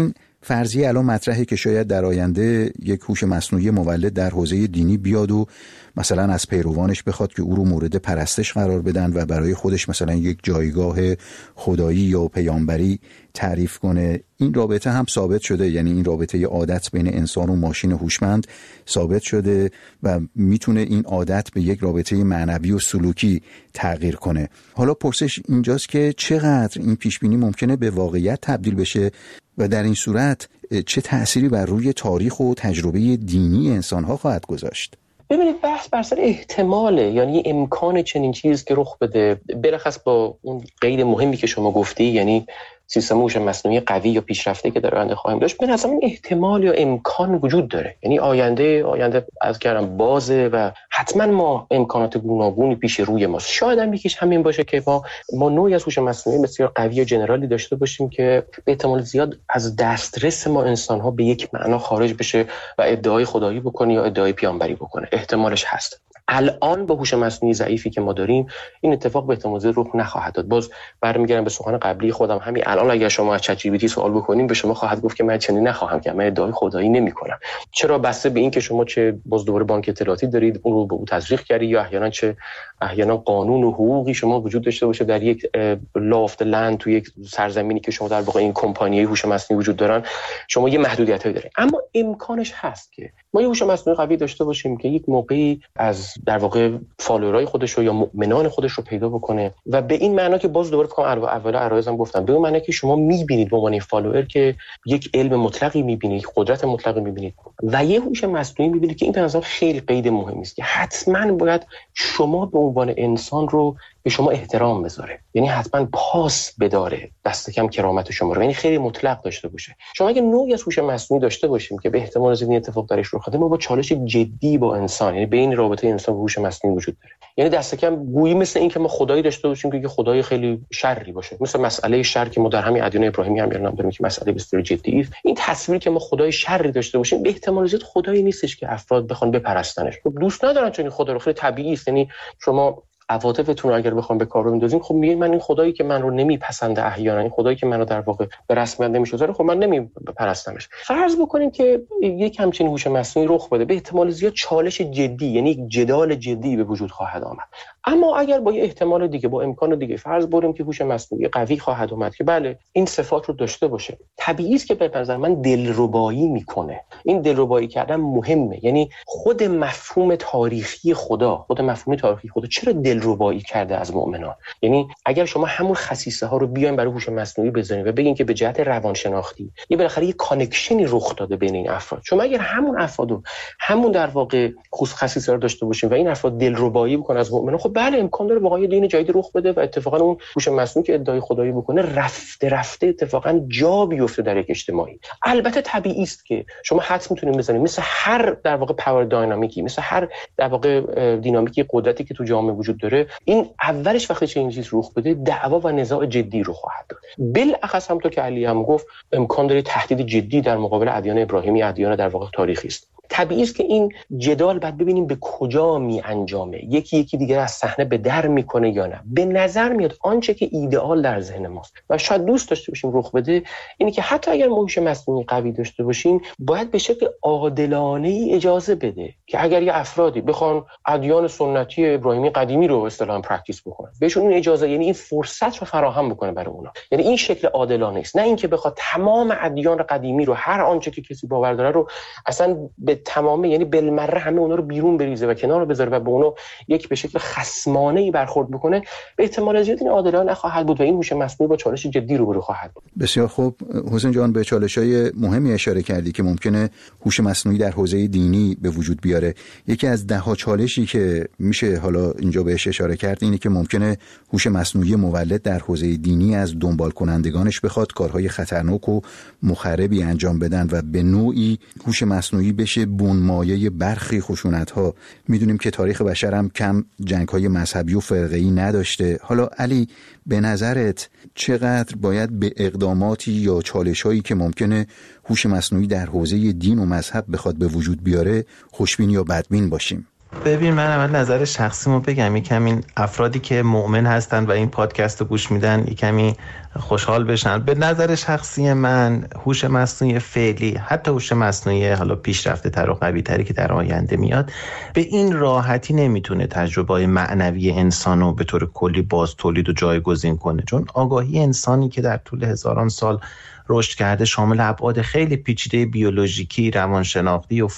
فرضیه الان مطرحه که شاید در آینده یک هوش مصنوعی مولد در حوزه دینی بیاد و مثلا از پیروانش بخواد که او رو مورد پرستش قرار بدن و برای خودش مثلا یک جایگاه خدایی یا پیامبری تعریف کنه. این رابطه هم ثابت شده، یعنی این رابطه عادت بین انسان و ماشین هوشمند ثابت شده و میتونه این عادت به یک رابطه معنوی و سلوکی تغییر کنه. حالا پرسش اینجاست که چقدر این پیشبینی ممکنه به واقعیت تبدیل بشه و در این صورت چه تأثیری بر روی تاریخ و تجربه دینی انسان‌ها خواهد گذاشت؟ ببینید بحث بر سر احتماله، یعنی امکان چنین چیز که رخ بده، بلخص با اون قید مهمی که شما گفتی، یعنی سیستم هوش مصنوعی قوی یا پیشرفته که در آینده خواهیم داشت، به نظر من احتمال یا امکان وجود داره. یعنی آینده از کردم بازه و حتما ما امکانات گوناگونی پیش روی ماست. شاید هم یکیش همین باشه که ما نوعی از هوش مصنوعی بسیار قوی و جنرالی داشته باشیم که به احتمال زیاد از دسترس ما انسان‌ها به یک معنا خارج بشه و ادعای خدایی بکنه یا ادعای پیامبری بکنه. احتمالش هست. الان با هوش مصنوعی ضعیفی که ما داریم این اتفاق به احتمال زیاد رخ نخواهد داد. باز برمیگردم به سخن قبلی خودم، همین الان اگر شما از چت جی پی تی سوال بکنین به شما خواهد گفت که من چنین نخواهم کرد، من ادعای خدایی نمی‌کنم. چرا؟ بسته به این که شما چه باز دوباره بانک اطلاعاتی دارید اون رو به او تزریق کردید، یا احیانا قانون و حقوقی شما وجود داشته باشه در یک لافت لند تو یک سرزمینی که شما در واقع این کمپانی هوش مصنوعی وجود دارن، شما یه محدودیتایی دارید. اما امکانش هست که ما یه هوش مصنوعی قوی داشته باشیم که یک موقعی از در واقع فالوورای خودش رو یا مؤمنان خودش رو پیدا بکنه و به این معنا که باز دوباره اول عرایزم گفتم، به اون معنی که شما می‌بینید به عنوان فالوور که یک علم مطلقی می‌بینید، یک قدرت مطلقی می‌بینید و یه هوش مصنوعی می‌بینید که این به نظر خیلی قید مهمی است که حتما باید شما به عنوان انسان رو به شما احترام بذاره، یعنی حتما پاس بداره، دست کم کرامت شما رو، یعنی خیلی مطلق داشته باشه. شما اگه نوعی از هوش مصنوعی داشته باشیم که به احتمال زیاد این اتفاق درش رخ بده، ما با چالش جدی با انسان، یعنی بین رابطه انسان و هوش مصنوعی وجود داره. یعنی دست کم گویی مثل این که ما خدایی داشته باشیم که خدای خیلی شری باشه، مثل مسئله شر که ما در همین ادیان ابراهیمی هم داریم که مسئله بسیار جدی است. این تصویری که ما خدای شری داشته باشیم به احتمال زیاد خدایی نیستش که افراد بخوان بپرستنش. دوست ندارن چون خدا رو، خیلی طبیعی است. یعنی شما عواطفتون رو اگر بخوام به کار بندازین، خب میگین من این خدایی که من رو نمیپسنده، احیانا این خدایی که من رو در واقع به رسمیت نمیشناسه، خب من نمیپرستمش. فرض بکنیم که یک همچین هوش مصنوعی رخ بده، به احتمال زیاد چالش جدی، یعنی یک جدال جدی به وجود خواهد آمد. اما اگر با یه احتمال دیگه، با امکان دیگه فرض بریم که هوش مصنوعی قوی خواهد اومد که بله این صفات رو داشته باشه، طبیعی است که به نظر من دلربایی میکنه. این دلربایی کردن مهمه، یعنی خود مفهوم تاریخی خدا چرا دلربایی کرده از مؤمنان. یعنی اگر شما همون خصیصه ها رو بیاین برای هوش مصنوعی بزنید و بگین که به جهت روانشناختی یه بالاخره یه کانکشنی رخ داده بین این افراد، شما اگر همون افرادو همون در واقع خصیصه رو داشته باشین و این افراد دلربایی بکنن از مؤمنان، خب بله امکان داره واقعا یه دین جدید رخ بده و اتفاقا اون هوش مصنوعی که ادعای خدایی بکنه رفته اتفاقا جا بیفته در یک اجتماعی. البته طبیعی است که شما حدس میتونید بزنید مثل هر در واقع پاور داینامیکی، مثل هر در واقع دینامیکی قدرتی که تو جامعه وجود داره، این اولش وقتی چه این چیز رخ بده دعوا و نزاع جدی رو خواهد داد. بالاخص همونطور که علی هم گفت امکان داره تهدید جدی در مقابل ادیان ابراهیمی، ادیان در واقع تاریخی است. طبیعی است که این جدال بعد ببینیم به کجا می انجامه، یکی دیگر از صحنه به در میکنه یا نه. به نظر میاد آنچه که ایدئال در ذهن ماست و شاید دوست داشته باشیم رخ بده اینه که حتی اگر ما هوش مصنوعی قوی داشته باشیم، باید به شکل عادلانه ای اجازه بده که اگر یه افرادی بخوان ادیان سنتی ابراهیمی قدیمی رو اصطلاحاً پرکتیس بکنن، بهشون این اجازه، یعنی این فرصت رو فراهم بکنه برای اونا. یعنی این شکل عادلانه است، نه اینکه بخواد تمام ادیان قدیمی رو، هر آنچه که کسی باور داره رو اصلا به تمام، یعنی بالمره همه اونا رو بیرون بریزه و کنار بذاره و به اونا یک به شکل خصمانه‌ای برخورد بکنه. به احتمال زیاد این عادلانه نخواهد بود و این هوش مصنوعی با چالش جدی روبرو خواهد بود. بسیار خوب حسین جان، به چالش‌های مهمی اشاره کردی که ممکنه هوش مصنوعی در حوزه دینی به وجود بیاره. یکی از ده‌ها چالشی که میشه حالا اینجا بهش اشاره کرد اینه که ممکنه هوش مصنوعی مولد در حوزه دینی از دنبال کنندگانش بخواد کارهای خطرناک و مخربی انجام بدن و به نوعی هوش مصنوعی بشه بنمایه برخی خشونت‌ها. میدونیم که تاریخ بشر هم کم جنگ‌های مذهبی و فرقه‌ای نداشته. حالا علی، به نظرت چقدر باید به اقداماتی یا چالش‌هایی که ممکنه هوش مصنوعی در حوزه دین و مذهب بخواد به وجود بیاره خوشبین یا بدبین باشیم؟ ببین، من اول نظر شخصیمو بگم، یکم این افرادی که مؤمن هستن و این پادکست رو گوش میدن یکمی خوشحال بشن. به نظر شخصی من هوش مصنوعی فعلی، حتی هوش مصنوعی حالا پیشرفته تر و قوی تری که در آینده میاد، به این راحتی نمیتونه تجربه معنوی انسانو به طور کلی باز تولید و جایگزین کنه، چون آگاهی انسانی که در طول هزاران سال رشد کرده شامل ابعاد خیلی پیچیده بیولوژیکی، روانشناختی و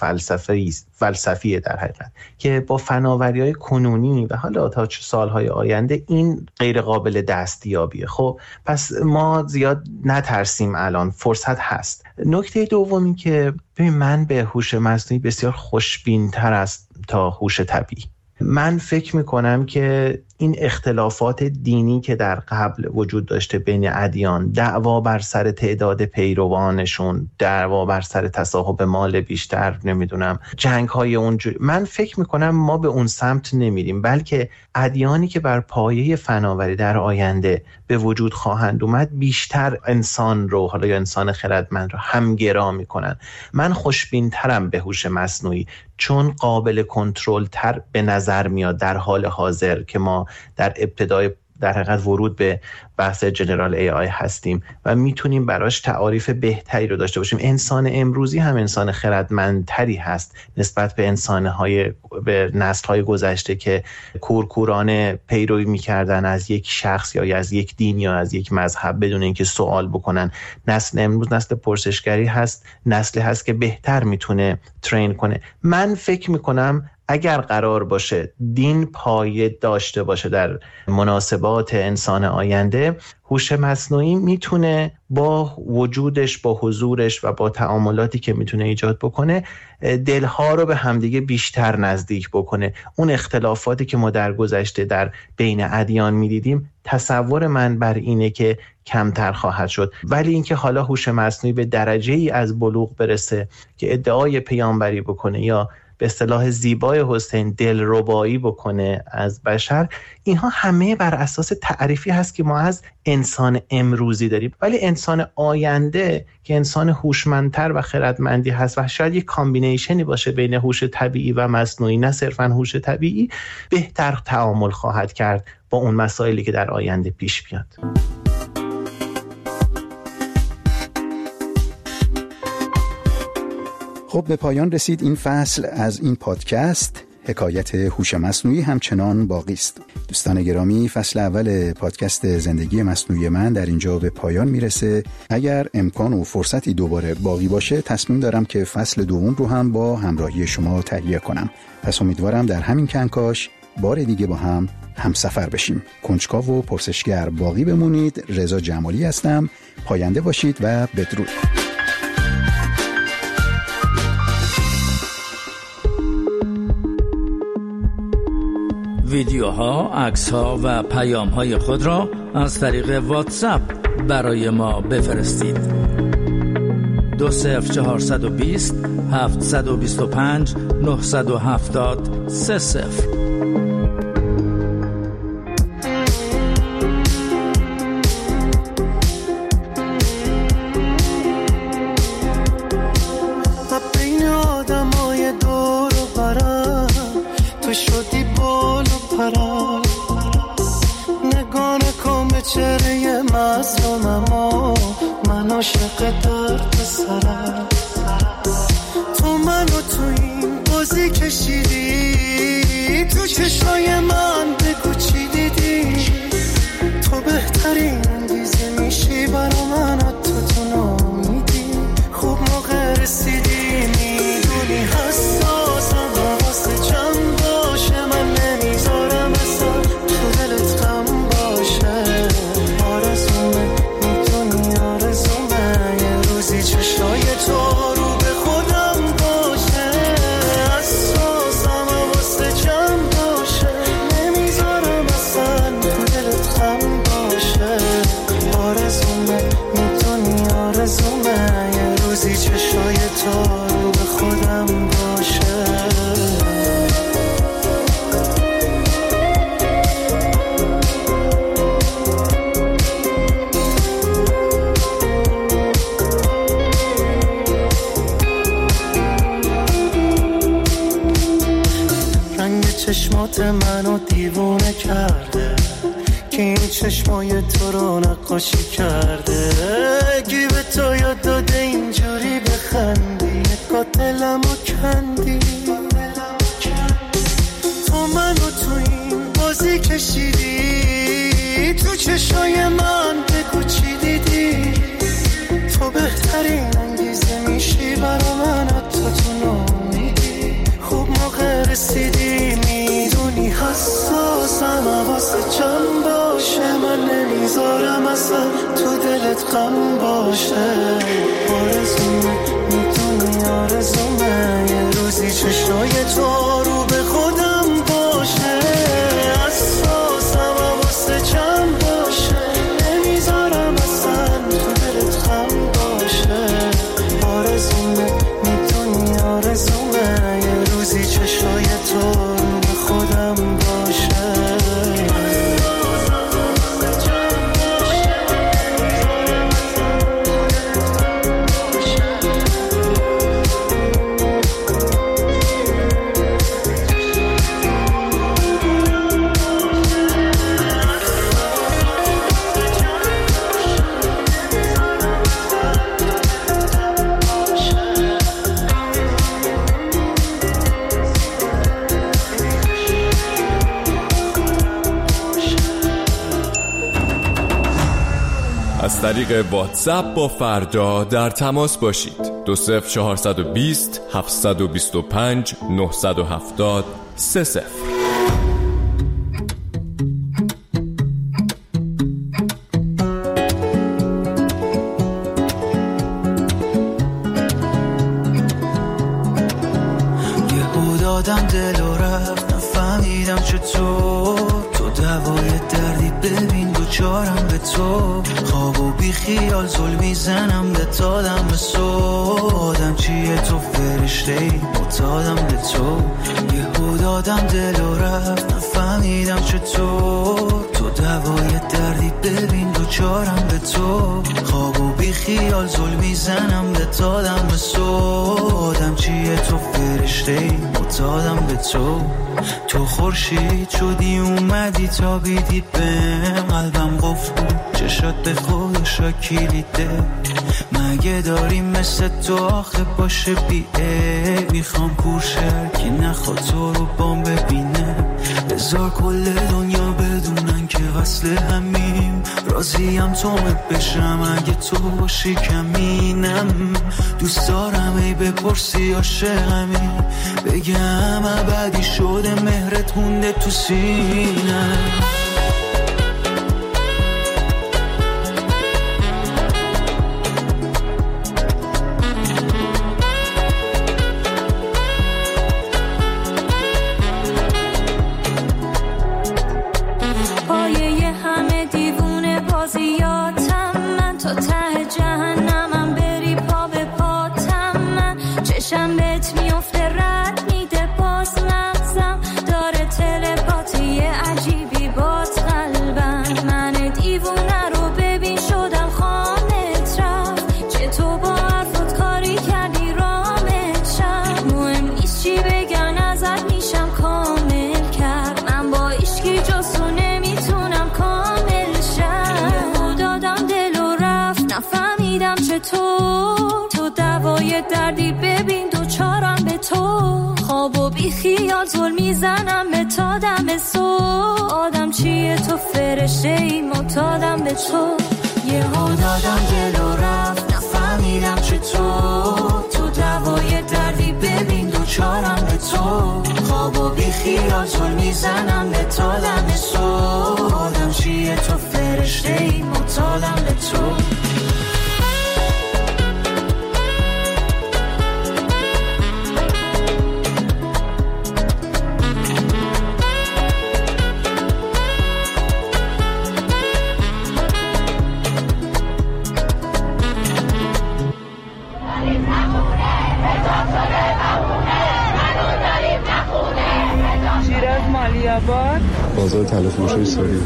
فلسفی در حقیقت که با فناوری‌های کنونی و حالا تا سالهای آینده این غیر قابل دستیابیه. خب پس ما زیاد نترسیم، الان فرصت هست. نکته دومی که ببین، من به هوش مصنوعی بسیار خوشبین‌تر است تا هوش طبیعی. من فکر میکنم که این اختلافات دینی که در قبل وجود داشته بین ادیان، دعوا بر سر تعداد پیروانشون، دعوا بر سر تصاحب مال بیشتر، نمیدونم جنگ‌های اونجوری، من فکر میکنم ما به اون سمت نمیریم، بلکه ادیانی که بر پایه فناوری در آینده به وجود خواهند اومد بیشتر انسان رو، حالا یا انسان خردمند رو همگرا میکنن. من خوشبین‌ترم به هوش مصنوعی چون قابل کنترل تر به نظر میاد در حال حاضر که ما در ابتدای در حقیقت ورود به بحث جنرال ای آی هستیم و میتونیم براش تعاریف بهتری رو داشته باشیم. انسان امروزی هم انسان خردمندتری هست نسبت به به نسل‌های گذشته که کورکورانه پیروی میکردن از یک شخص یا از یک دین یا از یک مذهب بدون اینکه سوال بکنن. نسل امروز نسل پرسشگری هست، نسلی هست که بهتر میتونه ترین کنه. من فکر میکنم اگر قرار باشه دین پایه داشته باشه در مناسبات انسان آینده، هوش مصنوعی میتونه با وجودش، با حضورش و با تعاملاتی که میتونه ایجاد بکنه دلها رو به همدیگه بیشتر نزدیک بکنه. اون اختلافاتی که ما در گذشته در بین ادیان میدیدیم، تصور من بر اینه که کمتر خواهد شد. ولی اینکه حالا هوش مصنوعی به درجه‌ای از بلوغ برسه که ادعای پیامبری بکنه یا به اصطلاح زیبای حسین دلربایی بکنه از بشر، اینها همه بر اساس تعریفی هست که ما از انسان امروزی داریم. ولی انسان آینده که انسان هوشمندتر و خردمندی هست و شاید یک کامبینیشنی باشه بین هوش طبیعی و مصنوعی، نه صرفاً هوش طبیعی، بهتر تعامل خواهد کرد با اون مسائلی که در آینده پیش بیاد. خب به پایان رسید این فصل از این پادکست. حکایت هوش مصنوعی همچنان باقی است. دوستان گرامی، فصل اول پادکست زندگی مصنوعی من در اینجا به پایان میرسه. اگر امکان و فرصتی دوباره باقی باشه، تصمیم دارم که فصل دوم رو هم با همراهی شما تهیه کنم. پس امیدوارم در همین کنکاش بار دیگه با هم همسفر بشیم. کنجکاو و پرسشگر باقی بمونید. رضا جمالی هستم. پاینده باشید و بدرود. ویدیوها، عکس‌ها و پیام‌های خود را از طریق واتساپ برای ما بفرستید. 20420 725 970 30. چهره مظلومم و من عاشق درد سرم، تو منو تو این بازی کشیدی، تو چشای من بگو چی دیدی، تو بهترین انگیزه میشی برا من، تو نامیدی خوب موقع رسیدی، میدونی حساسم واسه چند باشه، من نمیذارم اصلا تو دلت غم باشه. چشای تو رو به خودم باشه، حساسم واسه چند باشه، نمیذارم اصلا تو دلت غم باشه. آرزومه میدونی آرزومه یه روزی چشای تو رو به خودم باشه. چشمات منو دیوونه کرده، که این چشمای تو رو نقاشی کرده، گی به تو یاد داده اینجوری بخندی، نگاه دلمو کندی. تو منو تو این بازی کشیدی، تو چشای من بگو چی دیدی. تو بهترین انگیزه میشی برا من، حتی تو نامیدی. خوب موقع رسیدی، میدونی حساسم، حواست جمع باشه. من نمیذارم اصلا تو دلت غم باشه. آرزومه میدونی آرزومه، یه روزی چشای تو رو به خودم باشه. حساسم، حواست جمع باشه. نمیذارم اصلا تو دلت غم باشه. آرزومه میدونی آرزومه، یه روزی چشای تو رو به خودم باشه. از طریق واتساپ با فردا در تماس باشید. 20420 725 970 30. یهو دادم دل و رفت، نفهمیدم چطور. تو دوای دردی ببین دوچارم به تو. خواب و بی خیال زل میزنم به تادم به سودم. چیه تو فرشته‌ای معتادم به تو. یهو دادم دل و رفت، نفهمیدم چطور. تو دوای دردی ببین دوچارم به تو. خواب و بی خیال زل میزنم به تادم به سودم. چیه تو فرشته‌ای معتادم به تو. تو خورشید شدی اومدی تا بیدی بهم. قلبم قفل بود چشات به خودش را کلیده. مگه داری مثل تو آخه باشه بیه. میخوام کورشر که نخواد تو رو بام ببینه. بذار کل دنیا بدونن که وصل همیم. راضیم تو بشم اگه تو باشی کمینم. دوست دارم ای بپرسی عاشقمی، بگم ابدی شده مهرت مونده تو سینم. تو دوای دردی ببین دوچارم به تو. خواب و بی خیال زل میزنم به تا دم صبح. آدم چیه تو فرشته‌ای معتادم به تو. یهو دادم دل و رفت، نفهمیدم چطور. تو دوای دردی ببین دوچارم به تو. خواب و بی خیال زل میزنم به تا دم صبح. آدم چیه تو فرشته‌ای معتادم به تو. بازار تلفروشی ساری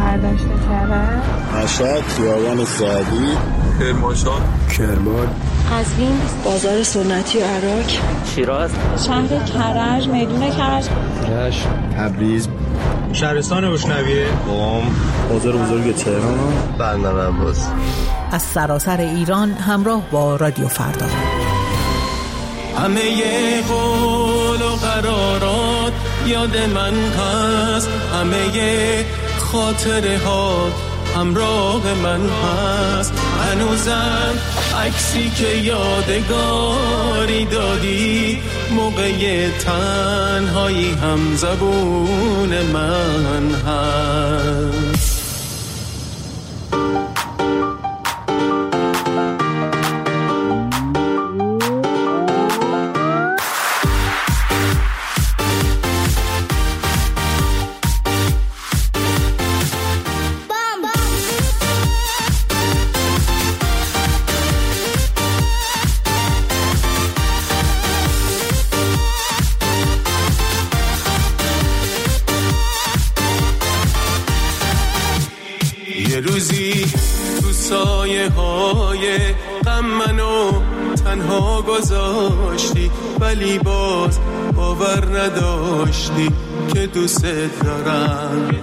مهردشت کرد مشهد خیابان سعدی کرمانشاه کرمان قزوین، بازار سنتی عراق، شیراز، شهر کرج، میدون کرج، رشت، تبریز، شهرستان روشنویه، قم، بازار بزرگ تهران، بندر عباس. از سراسر ایران همراه با رادیو فردا. همه قول و قرارات یاد من هست، همه خاطره ها همراه من هست، هنوزم عکسی که یادگاری دادی موقع تنهایی هم زبون من هست. روزی تو سایه های غم منو تنها گذاشتی، ولی باز باور نداشتی که دوست دارم.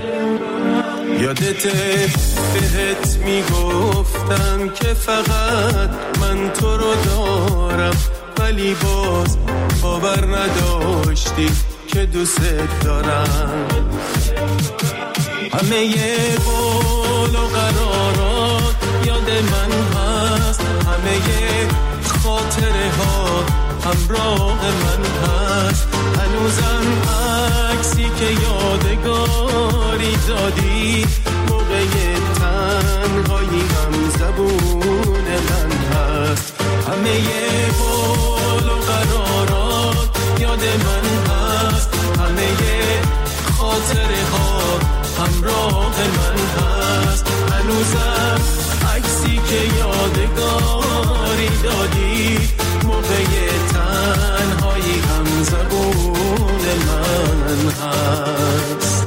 یادته بهت میگفتم که فقط من تو رو دارم، ولی باز باور نداشتی که دوست دارم. همه قول و قرارات یاد من هست، همه خاطره ها همراه من هست، هنوزم عکسی که یادگاری دادی موقع تنهایی هم زبون من هست. همه قول و قرارات یاد من هست، همه خاطره ها همراه من هست، هنوزم عکسی که یادگاری دادی موقع تنهایی هم زبون من هست.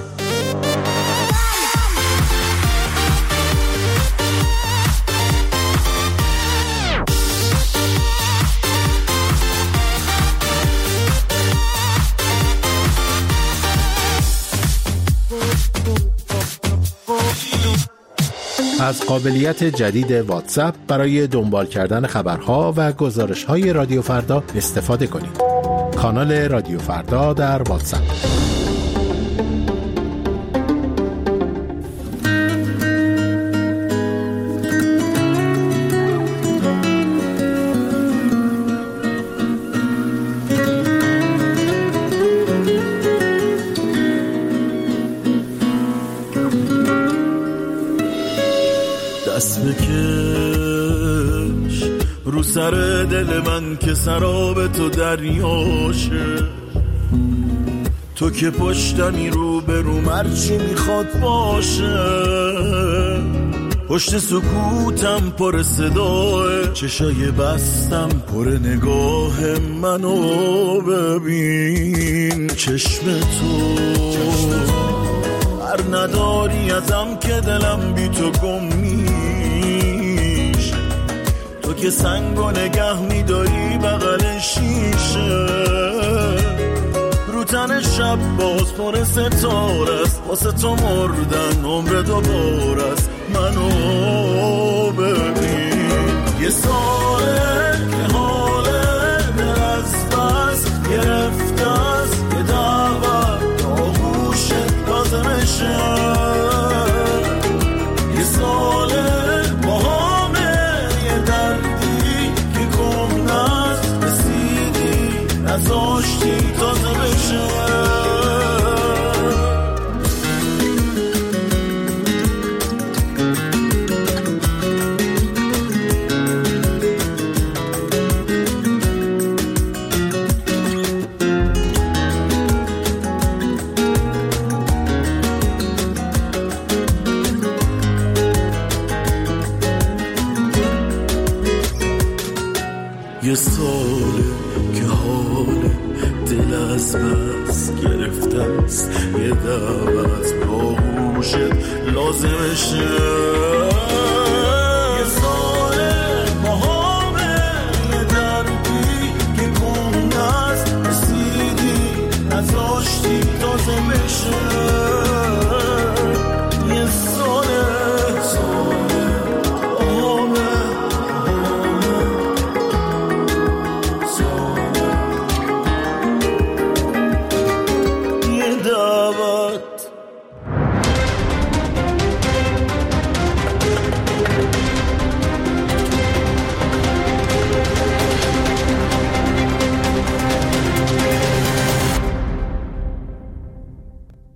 از قابلیت جدید واتساپ برای دنبال کردن خبرها و گزارش‌های رادیو فردا استفاده کنید. کانال رادیو فردا در واتساپ. دست بکش رو سر دل من که سراب تو دریاشه، تو که پشتمی رو به رو مرچی میخواد باشه، پشت سکوتم پر صداه، چشای بستم پر نگاه منو ببین، چشم تو هر نداری ازم که دلم بی تو گم میشه، تو که سنگو نگه میداری بغل شیشه، رو تن شب باز پر ستاره است، واسه تو مردن عمر دوباره است، منو ببین. یه ساله که حال دل از بس گرفته است، یه دعوت آغوشت لازمشه، یه ساله با همه یه دردی که کم نست رسیدی نزاشتی تازه بشه. یه ساله که حال دل از بس گرفته است، یه دعوت باهوشت لازمشه، یه ساله با همه باشه